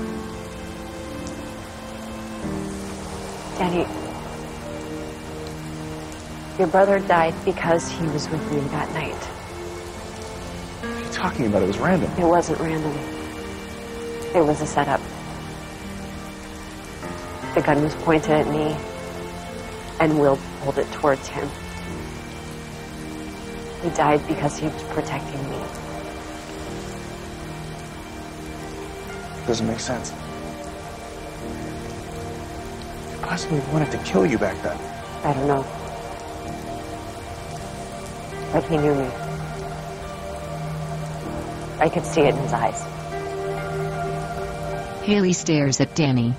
S2: Danny, your brother died because he was with you that night.
S10: What are you talking about? It was random.
S2: It wasn't random. It was a setup. The gun was pointed at me, and Will pulled it towards him. He died because he was protecting me.
S10: Doesn't make sense. He possibly wanted to kill you back then.
S2: I don't know. But he knew me. I could see it in his eyes.
S1: Haley stares at Danny.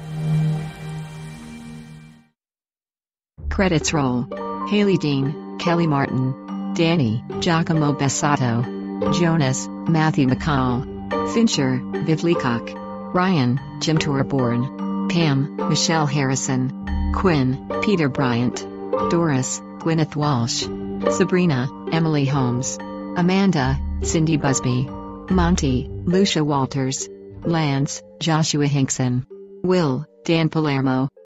S1: Credits roll. Haley Dean, Kelly Martin, Danny, Giacomo Bessato, Jonas, Matthew McCall, Fincher, Viv Leacock, Ryan, Jim Torborn, Pam, Michelle Harrison, Quinn, Peter Bryant, Doris, Gwyneth Walsh, Sabrina, Emily Holmes, Amanda, Cindy Busby, Monty, Lucia Walters, Lance, Joshua Hinkson, Will, Dan Palermo,